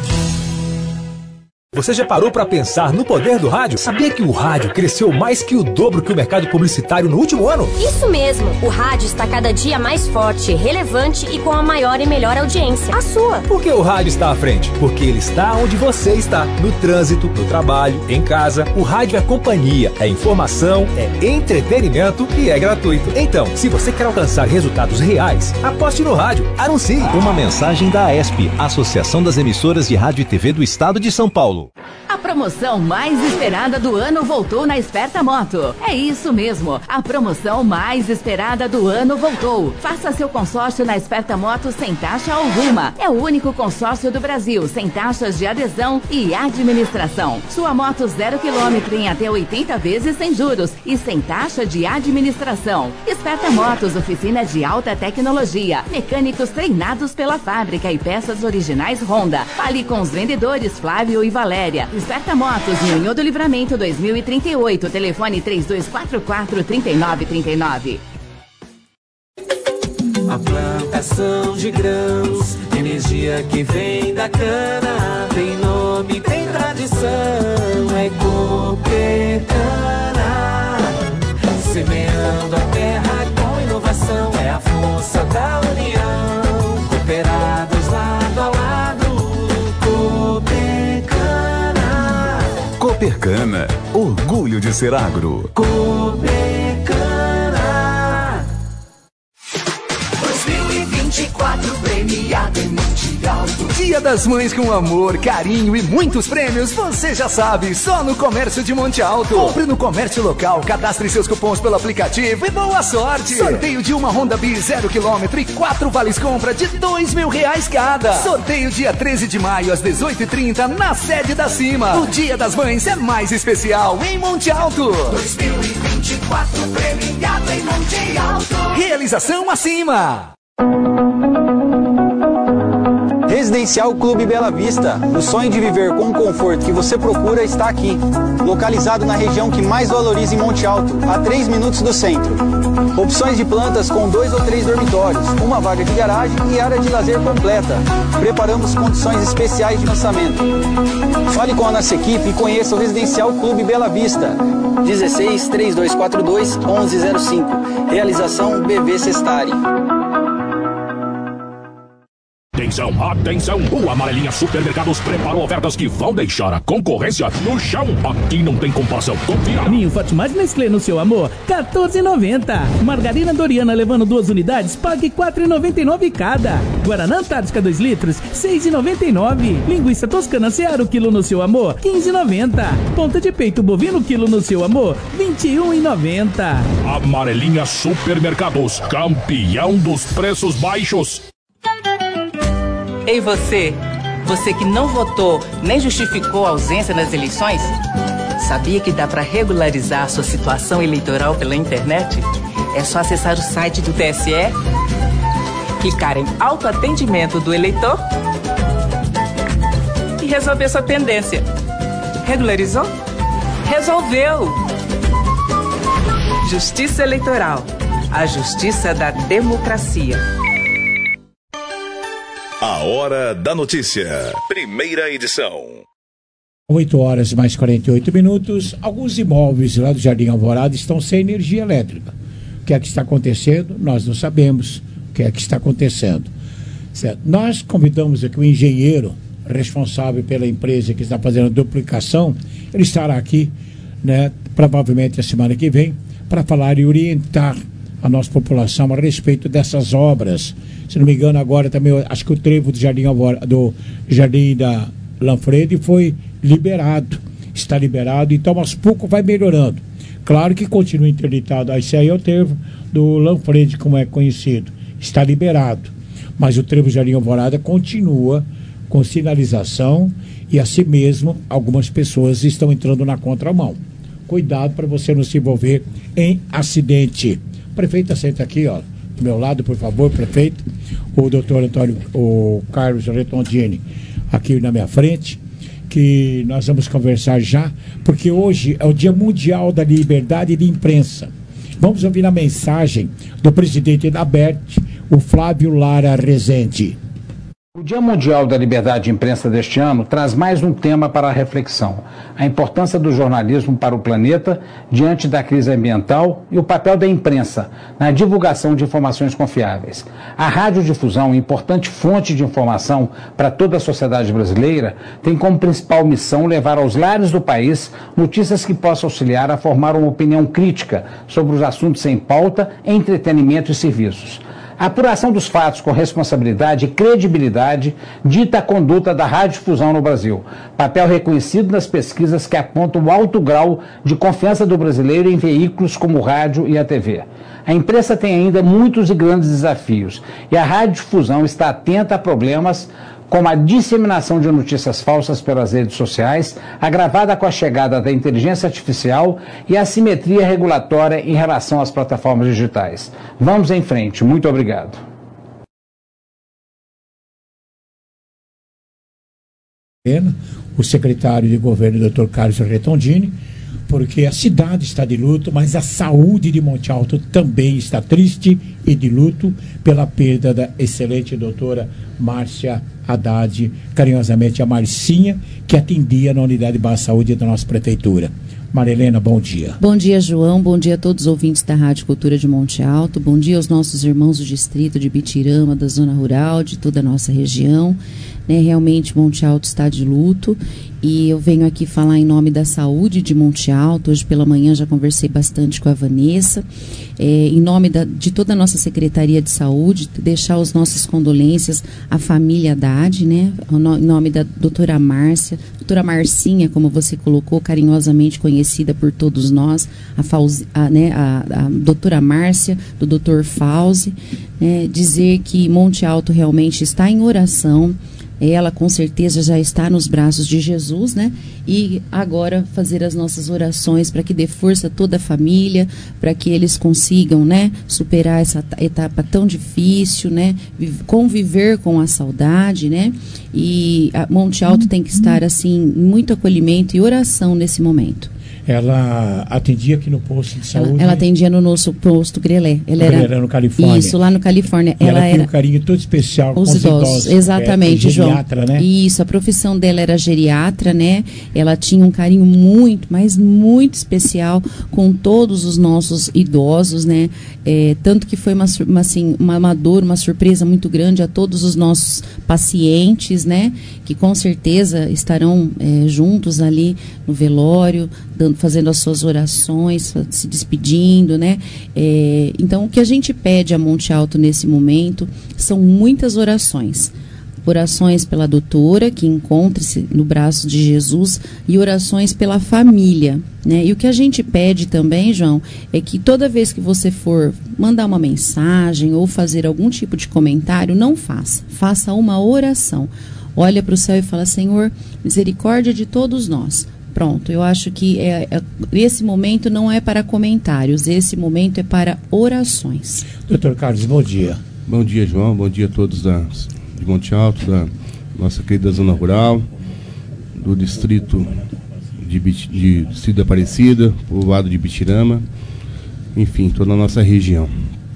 Você já parou para pensar no poder do rádio? Sabia que o rádio cresceu mais que o dobro que o mercado publicitário no último ano? Isso mesmo, o rádio está cada dia mais forte, relevante e com a maior e melhor audiência, a sua. Por que o rádio está à frente? Porque ele está onde você está, no trânsito, no trabalho, em casa. O rádio é companhia, é informação, é entretenimento e é gratuito. Então, se você quer alcançar resultados reais, aposte no rádio, anuncie. Uma mensagem da A E S P, Associação das Emissoras de Rádio e T V do Estado de São Paulo. A promoção mais esperada do ano voltou na Esperta Moto. É isso mesmo, a promoção mais esperada do ano voltou. Faça seu consórcio na Esperta Moto sem taxa alguma. É o único consórcio do Brasil sem taxas de adesão e administração. Sua moto zero quilômetro em até oitenta vezes sem juros e sem taxa de administração. Esperta Motos, oficina de alta tecnologia, mecânicos treinados pela fábrica e peças originais Honda. Fale com os vendedores Flávio e Valéria. Esperta Motos, Ninho do Livramento dois mil e trinta e oito, telefone três dois quatro quatro, três nove três nove. A plantação de grãos, energia que vem da cana, tem nome, tem tradição, é Coopercana. Semeando a terra com inovação, é a força da união, cooperados lado a lado, Coopercana. Coopercana, orgulho de ser agro. Coopercana. dois mil e vinte e quatro premiado em Mundial. Dia das Mães com amor, carinho e muitos prêmios, você já sabe, só no Comércio de Monte Alto. Compre no comércio local, cadastre seus cupons pelo aplicativo e boa sorte. Sorteio de uma Honda Bis zero quilômetro e quatro vales compra de dois mil reais cada. Sorteio dia treze de maio às dezoito e trinta na sede da Cima. O Dia das Mães é mais especial em Monte Alto. dois mil e vinte e quatro premiado em Monte Alto. Realização acima. Residencial Clube Bela Vista. O sonho de viver com o conforto que você procura está aqui. Localizado na região que mais valoriza em Monte Alto, a três minutos do centro. Opções de plantas com dois ou três dormitórios, uma vaga de garagem e área de lazer completa. Preparamos condições especiais de lançamento. Fale com a nossa equipe e conheça o Residencial Clube Bela Vista. dezesseis, três dois quatro dois, onze zero cinco. Realização B V Sestari. Atenção, atenção! O Amarelinha Supermercados preparou ofertas que vão deixar a concorrência no chão. Aqui não tem comparação, confira! Ninho Fortimais Nestlé no seu amor, quatorze reais e noventa centavos. Margarina Doriana levando duas unidades, pague quatro reais e noventa e nove centavos cada. Guaraná Antártica dois litros, seis reais e noventa e nove centavos. Linguiça Toscana Seara o quilo no seu amor, quinze reais e noventa centavos. Ponta de peito bovino quilo no seu amor, vinte e um reais e noventa centavos. Amarelinha Supermercados, campeão dos preços baixos. Ei você, você que não votou nem justificou a ausência nas eleições, sabia que dá para regularizar a sua situação eleitoral pela internet? É só acessar o site do T S E, clicar em autoatendimento do eleitor e resolver sua pendência. Regularizou? Resolveu! Justiça Eleitoral. A justiça da democracia. A Hora da Notícia. Primeira edição. oito horas mais quarenta e oito minutos. Alguns imóveis lá do Jardim Alvorada estão sem energia elétrica. O que é que está acontecendo? Nós não sabemos o que é que está acontecendo. Certo? Nós convidamos aqui o engenheiro responsável pela empresa que está fazendo a duplicação. Ele estará aqui, né, provavelmente a semana que vem, para falar e orientar a nossa população a respeito dessas obras. Se não me engano, agora também, acho que o trevo do Jardim, Alvorada, do Jardim da Lanfredi foi liberado, está liberado, então aos poucos vai melhorando. Claro que continua interditado, esse aí é o trevo do Lanfredi, como é conhecido, está liberado, mas o trevo do Jardim Alvorada continua com sinalização e assim mesmo algumas pessoas estão entrando na contramão. Cuidado para você não se envolver em acidente. Prefeito, senta aqui, ó, do meu lado, por favor, prefeito. O doutor Antônio, o Carlos Retondini, aqui na minha frente, que nós vamos conversar já, porque hoje é o Dia Mundial da Liberdade de Imprensa. Vamos ouvir a mensagem do presidente da A B E R T, o Flávio Lara Rezende. O Dia Mundial da Liberdade de Imprensa deste ano traz mais um tema para a reflexão: a importância do jornalismo para o planeta diante da crise ambiental e o papel da imprensa na divulgação de informações confiáveis. A radiodifusão, importante fonte de informação para toda a sociedade brasileira, tem como principal missão levar aos lares do país notícias que possam auxiliar a formar uma opinião crítica sobre os assuntos em pauta, entretenimento e serviços. A apuração dos fatos com responsabilidade e credibilidade dita a conduta da radiodifusão no Brasil, papel reconhecido nas pesquisas que apontam o alto grau de confiança do brasileiro em veículos como o rádio e a T V. A imprensa tem ainda muitos e grandes desafios e a radiodifusão está atenta a problemas como a disseminação de notícias falsas pelas redes sociais, agravada com a chegada da inteligência artificial e a assimetria regulatória em relação às plataformas digitais. Vamos em frente. Muito obrigado. O secretário de governo, doutor Carlos Retondini, porque a cidade está de luto, mas a saúde de Monte Alto também está triste e de luto pela perda da excelente doutora Márcia Haddad, carinhosamente a Marcinha, que atendia na unidade de baixa saúde da nossa prefeitura. Marilena, bom dia. Bom dia, João. Bom dia a todos os ouvintes da Rádio Cultura de Monte Alto. Bom dia aos nossos irmãos do distrito de Bitirama, da zona rural, de toda a nossa região. Né, realmente, Monte Alto está de luto e eu venho aqui falar em nome da saúde de Monte Alto. Hoje pela manhã já conversei bastante com a Vanessa. É, em nome da, de toda a nossa Secretaria de Saúde, deixar as nossas condolências à família Haddad, né, em nome da doutora Márcia, doutora Marcinha, como você colocou, carinhosamente conhecida por todos nós, a, Fauzi, a, né, a, a doutora Márcia, do doutor Fauzi, né, dizer que Monte Alto realmente está em oração. Ela com certeza já está nos braços de Jesus, né? E agora fazer as nossas orações para que dê força a toda a família, para que eles consigam, né, superar essa etapa tão difícil, né? Conviver com a saudade, né? E a Monte Alto tem que estar assim em muito acolhimento e oração nesse momento. Ela atendia aqui no posto de saúde? Ela, ela atendia no nosso posto Grelé. Ela era, era no Califórnia. Isso, lá no Califórnia. E ela, ela tinha era um carinho todo especial com os idosos. idosos Exatamente, é, geriatra, João. Né? Isso, a profissão dela era geriatra, né? Ela tinha um carinho muito, mas muito especial com todos os nossos idosos, né? É, tanto que foi uma, uma, assim, uma, uma dor, uma surpresa muito grande a todos os nossos pacientes, né? Que com certeza estarão é, juntos ali no velório, dando, fazendo as suas orações, se despedindo, né? É, então, o que a gente pede a Monte Alto nesse momento são muitas orações. orações pela doutora, que encontre-se no braço de Jesus, e orações pela família, né? E o que a gente pede também, João, é que toda vez que você for mandar uma mensagem ou fazer algum tipo de comentário, não faça. Faça uma oração. Olha para o céu e fala: Senhor, misericórdia de todos nós. Pronto, eu acho que é, é, esse momento não é para comentários, esse momento é para orações. Doutor Carlos, bom dia. Bom dia, João, bom dia a todos da, de Monte Alto, da nossa querida Zona Rural, do distrito de, de Distrito Aparecida, povoado de Bitirama, enfim, toda a nossa região.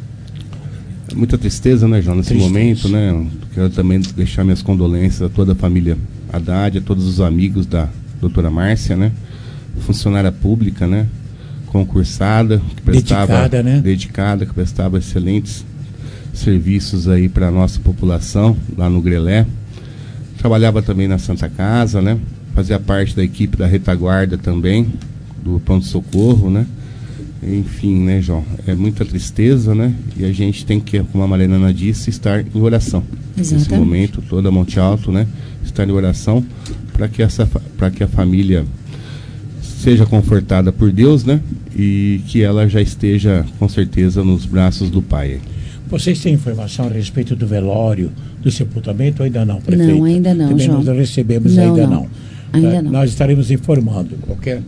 É muita tristeza, né, João, nesse tristeza. momento, né? Quero também deixar minhas condolências a toda a família Haddad, a todos os amigos da doutora Márcia, né? Funcionária pública, né? Concursada, que prestava, dedicada, né? dedicada, que prestava excelentes serviços aí para a nossa população, lá no Grelé. Trabalhava também na Santa Casa, né? Fazia parte da equipe da retaguarda também, do pronto-socorro, né? Enfim, né, João? É muita tristeza, né? E a gente tem que, como a Marilena disse, estar em oração. Exatamente. Nesse momento, toda Monte Alto, né? Estar em oração para que essa, para que a família seja confortada por Deus, né? E que ela já esteja, com certeza, nos braços do Pai. Vocês têm informação a respeito do velório, do sepultamento ou ainda não, prefeito? Não, ainda não, Também João. nós recebemos não, ainda não. não. Ainda é, não. Nós estaremos informando. Qualquer,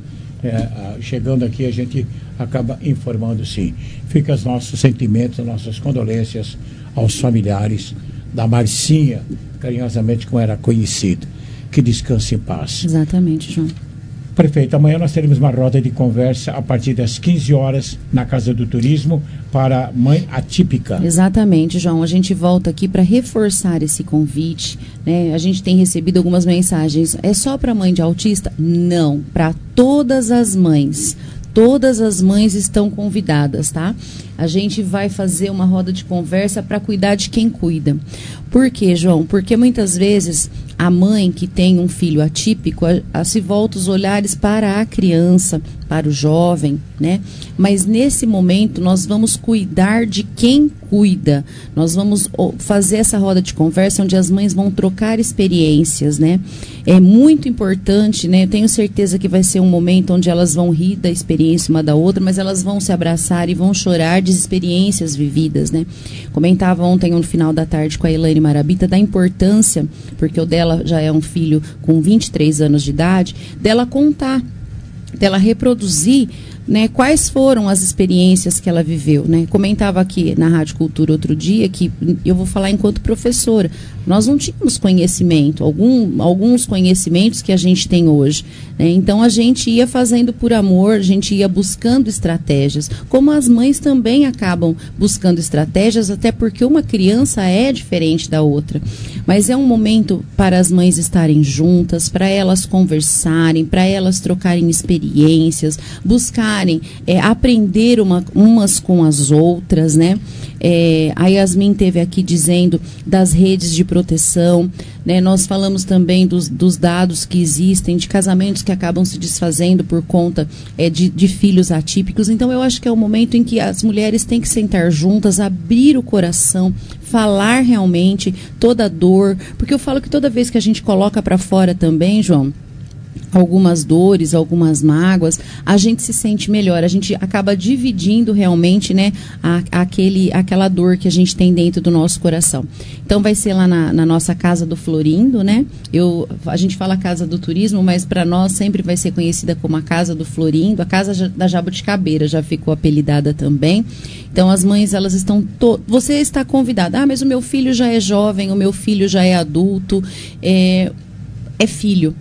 é, chegando aqui, a gente acaba informando, sim. Fica os nossos sentimentos, as nossas condolências aos familiares da Marcinha, carinhosamente como era conhecida. Que descanse em paz. Exatamente, João. Prefeito, amanhã nós teremos uma roda de conversa a partir das quinze horas na Casa do Turismo para Mãe Atípica. Exatamente, João. A gente volta aqui para reforçar esse convite, né? A gente tem recebido algumas mensagens. É só para mãe de autista? Não, para todas as mães. Todas as mães estão convidadas, tá? A gente vai fazer uma roda de conversa para cuidar de quem cuida. Por quê, João? Porque muitas vezes a mãe que tem um filho atípico, a, a, se volta os olhares para a criança, para o jovem, né? Mas nesse momento nós vamos cuidar de quem cuida. Nós vamos fazer essa roda de conversa onde as mães vão trocar experiências, né? É muito importante, né? Eu tenho certeza que vai ser um momento onde elas vão rir da experiência uma da outra, mas elas vão se abraçar e vão chorar de experiências vividas, né? Comentava ontem no final da tarde com a Elaine Marabita da importância, porque o dela já é um filho com vinte e três anos de idade, dela contar, dela reproduzir, né, quais foram as experiências que ela viveu, né? Comentava aqui na Rádio Cultura outro dia que eu vou falar enquanto professora, nós não tínhamos conhecimento, algum, alguns conhecimentos que a gente tem hoje, né? Então a gente ia fazendo por amor, a gente ia buscando estratégias, como as mães também acabam buscando estratégias, até porque uma criança é diferente da outra, mas é um momento para as mães estarem juntas, para elas conversarem, para elas trocarem experiências, buscar É, aprender uma, umas com as outras, né? É, a Yasmin teve aqui dizendo das redes de proteção, né? Nós falamos também dos, dos dados que existem, de casamentos que acabam se desfazendo por conta é, de, de filhos atípicos. Então eu acho que é o momento em que as mulheres têm que sentar juntas, abrir o coração, falar realmente toda a dor, porque eu falo que toda vez que a gente coloca para fora também, João, algumas dores, algumas mágoas, a gente se sente melhor, a gente acaba dividindo realmente, né, a, aquele, aquela dor que a gente tem dentro do nosso coração. Então vai ser lá na, na nossa Casa do Florindo, né? Eu, a gente fala Casa do Turismo, mas para nós sempre vai ser conhecida como a Casa do Florindo, a Casa da Jabuticabeira já ficou apelidada também. Então as mães, elas estão, to... você está convidada, ah, mas o meu filho já é jovem, o meu filho já é adulto, é, é filho.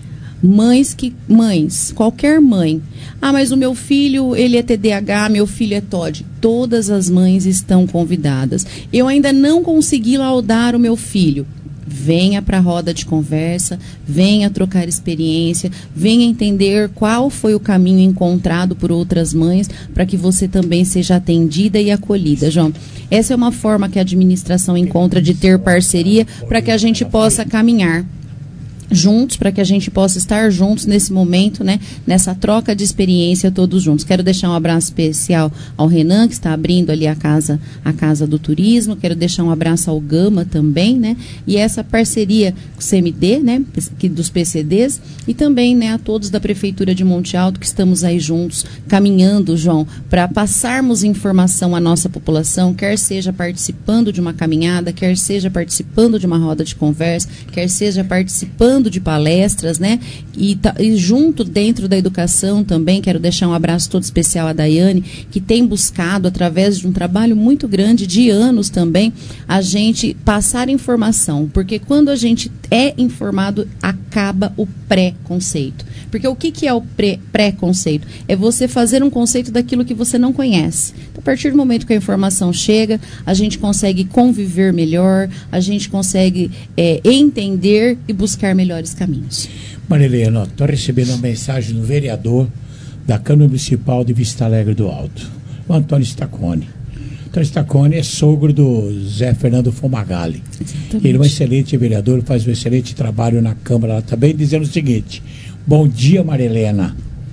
Mães que, mães, qualquer mãe, ah, mas o meu filho, ele é T D A H, meu filho é T O D. Todas as mães estão convidadas. Eu ainda não consegui laudar o meu filho. Venha para a roda de conversa, venha trocar experiência, venha entender qual foi o caminho encontrado por outras mães para que você também seja atendida e acolhida, João. Essa é uma forma que a administração encontra de ter parceria para que a gente possa caminhar. juntos, para que a gente possa estar juntos nesse momento, né, nessa troca de experiência todos juntos. Quero deixar um abraço especial ao Renan, que está abrindo ali a casa, a casa do turismo. Quero deixar um abraço ao Gama também, né, e essa parceria com o C M D, né, que, dos P C Ds, e também, né, a todos da Prefeitura de Monte Alto, que estamos aí juntos, caminhando, João, para passarmos informação à nossa população, quer seja participando de uma caminhada, quer seja participando de uma roda de conversa, quer seja participando de palestras, né? E, e junto dentro da educação também, quero deixar um abraço todo especial à Daiane, que tem buscado, através de um trabalho muito grande, de anos também, a gente passar informação, porque quando a gente é informado, acaba o pré-conceito. Porque o que, que é o pré, pré-conceito? É você fazer um conceito daquilo que você não conhece. Então, a partir do momento que a informação chega, a gente consegue conviver melhor, a gente consegue é, entender e buscar melhores caminhos. Marilena, estou recebendo uma mensagem do vereador da Câmara Municipal de Vista Alegre do Alto, o Antônio Staconi. Antônio Staconi é sogro do Zé Fernando Fumagalli. Exatamente. Ele é um excelente vereador, faz um excelente trabalho na Câmara lá também, dizendo o seguinte: bom dia, Marilena.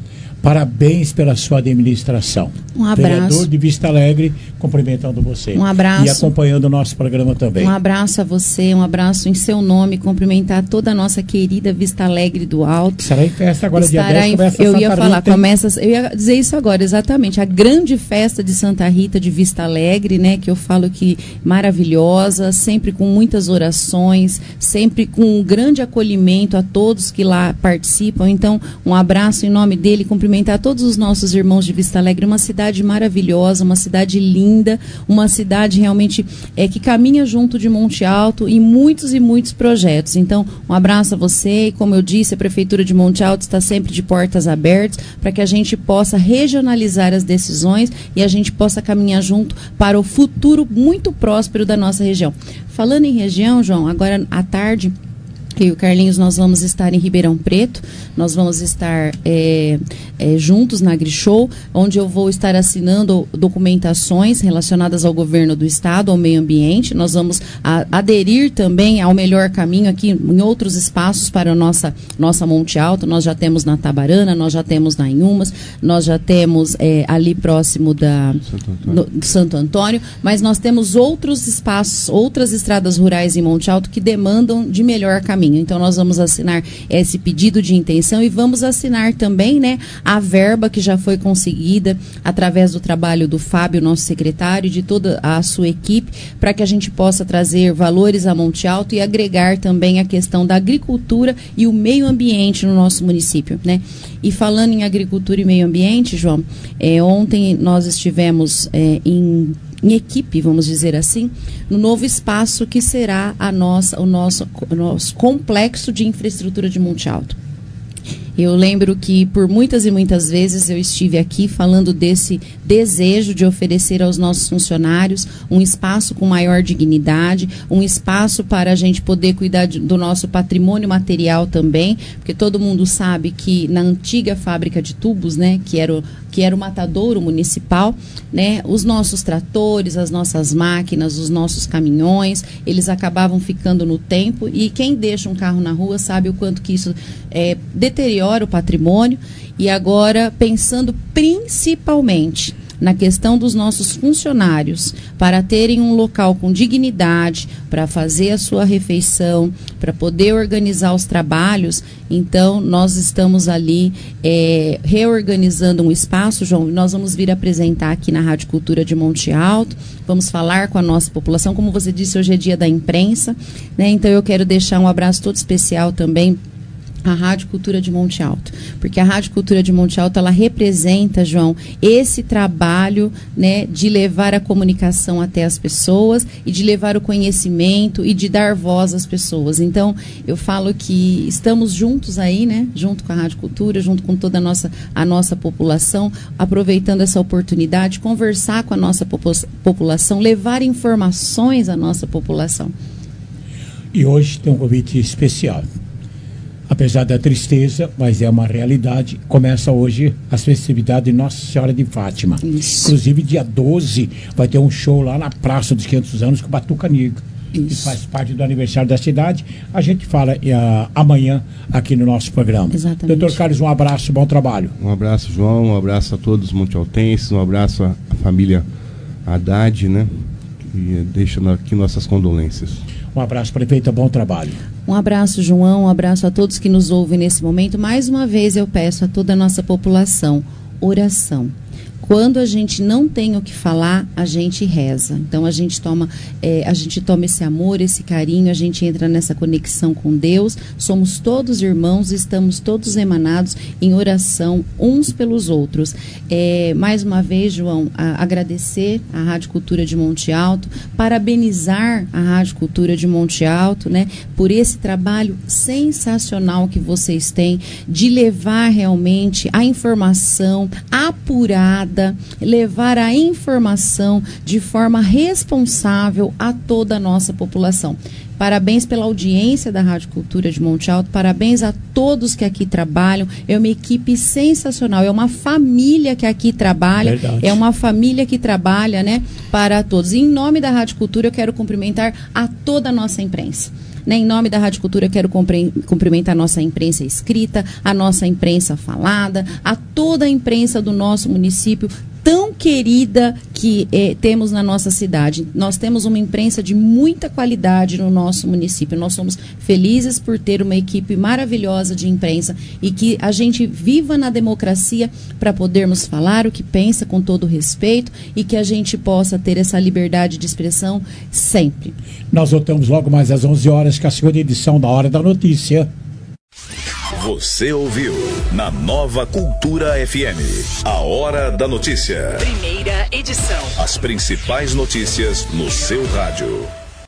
Parabéns pela sua administração. Um abraço. Vereador de Vista Alegre, cumprimentando você. Um abraço. E acompanhando o nosso programa também. Um abraço a você, um abraço em seu nome, cumprimentar toda a nossa querida Vista Alegre do Alto. Estará em festa agora, dia dez, em, começa Eu Santa ia Rita. falar, começa, eu ia dizer isso agora, exatamente, a grande festa de Santa Rita de Vista Alegre, né, que eu falo que maravilhosa, sempre com muitas orações, sempre com um grande acolhimento a todos que lá participam. Então, um abraço em nome dele, cumprimentar todos os nossos irmãos de Vista Alegre, uma cidade maravilhosa, uma cidade linda, uma cidade realmente é, que caminha junto de Monte Alto em muitos e muitos projetos. Então, um abraço a você, e como eu disse, a Prefeitura de Monte Alto está sempre de portas abertas para que a gente possa regionalizar as decisões e a gente possa caminhar junto para o futuro muito próspero da nossa região. Falando em região, João, agora à tarde, eu e o Carlinhos, nós vamos estar em Ribeirão Preto, nós vamos estar é, é, juntos na AgriShow, onde eu vou estar assinando documentações relacionadas ao governo do estado, ao meio ambiente. Nós vamos a, aderir também ao melhor caminho aqui em outros espaços para a nossa, nossa Monte Alto. Nós já temos na Tabarana, nós já temos na Inhumas, nós já temos é, ali próximo da Santo Antônio. No, Santo Antônio, mas nós temos outros espaços, outras estradas rurais em Monte Alto que demandam de melhor caminho. Então, nós vamos assinar esse pedido de intenção e vamos assinar também, né, a verba que já foi conseguida através do trabalho do Fábio, nosso secretário, e de toda a sua equipe, para que a gente possa trazer valores a Monte Alto e agregar também a questão da agricultura e o meio ambiente no nosso município, né? E falando em agricultura e meio ambiente, João, é, ontem nós estivemos é, em em equipe, vamos dizer assim, no novo espaço que será a nossa, o nosso, o nosso complexo de infraestrutura de Monte Alto. Eu lembro que por muitas e muitas vezes eu estive aqui falando desse desejo de oferecer aos nossos funcionários um espaço com maior dignidade, um espaço para a gente poder cuidar de, do nosso patrimônio material também, porque todo mundo sabe que na antiga fábrica de tubos, né, que era o, que era o matadouro municipal, né, os nossos tratores, as nossas máquinas, os nossos caminhões, eles acabavam ficando no tempo, e quem deixa um carro na rua sabe o quanto que isso é, deteriora o patrimônio. E agora, pensando principalmente na questão dos nossos funcionários, para terem um local com dignidade, para fazer a sua refeição, para poder organizar os trabalhos, então nós estamos ali é, reorganizando um espaço, João, nós vamos vir apresentar aqui na Rádio Cultura de Monte Alto, vamos falar com a nossa população, como você disse, hoje é dia da imprensa, né? Então eu quero deixar um abraço todo especial também a Rádio Cultura de Monte Alto, porque a Rádio Cultura de Monte Alto, ela representa, João, esse trabalho, né, de levar a comunicação até as pessoas e de levar o conhecimento e de dar voz às pessoas. Então, eu falo que estamos juntos aí, né, junto com a Rádio Cultura, junto com toda a nossa, a nossa população, aproveitando essa oportunidade, conversar com a nossa população, levar informações à nossa população. E hoje tem um convite especial. Apesar da tristeza, mas é uma realidade, começa hoje as festividades de Nossa Senhora de Fátima. Isso. Inclusive, dia doze, vai ter um show lá na Praça dos quinhentos anos com o Batuca Negra. Isso. Que faz parte do aniversário da cidade. A gente fala uh, amanhã aqui no nosso programa. Exatamente. Doutor Carlos, um abraço, bom trabalho. Um abraço, João, um abraço a todos os montealtenses, um abraço à família Haddad, né? E deixa aqui nossas condolências. Um abraço, prefeita, bom trabalho. Um abraço, João, um abraço a todos que nos ouvem nesse momento. Mais uma vez eu peço a toda a nossa população, oração. Quando a gente não tem o que falar, a gente reza. Então a gente toma, é, a gente toma esse amor, esse carinho, a gente entra nessa conexão com Deus. Somos todos irmãos, estamos todos emanados em oração uns pelos outros. É, mais uma vez, João, a, agradecer à Rádio Cultura de Monte Alto, parabenizar a Rádio Cultura de Monte Alto, né, por esse trabalho sensacional que vocês têm de levar realmente a informação apurada, levar a informação de forma responsável a toda a nossa população. Parabéns pela audiência da Rádio Cultura de Monte Alto, parabéns a todos que aqui trabalham, é uma equipe sensacional, é uma família que aqui trabalha, Verdade. é uma família que trabalha, né, para todos. E em nome da Rádio Cultura eu quero cumprimentar a toda a nossa imprensa. Né, em nome da Rádio Cultura, eu quero cumprimentar a nossa imprensa escrita, a nossa imprensa falada, a toda a imprensa do nosso município, tão querida que eh, temos na nossa cidade. Nós temos uma imprensa de muita qualidade no nosso município. Nós somos felizes por ter uma equipe maravilhosa de imprensa e que a gente viva na democracia para podermos falar o que pensa com todo respeito e que a gente possa ter essa liberdade de expressão sempre. Nós voltamos logo mais às onze horas com a segunda edição da Hora da Notícia. Você ouviu na Nova Cultura F M, a Hora da Notícia. Primeira edição. As principais notícias no seu rádio.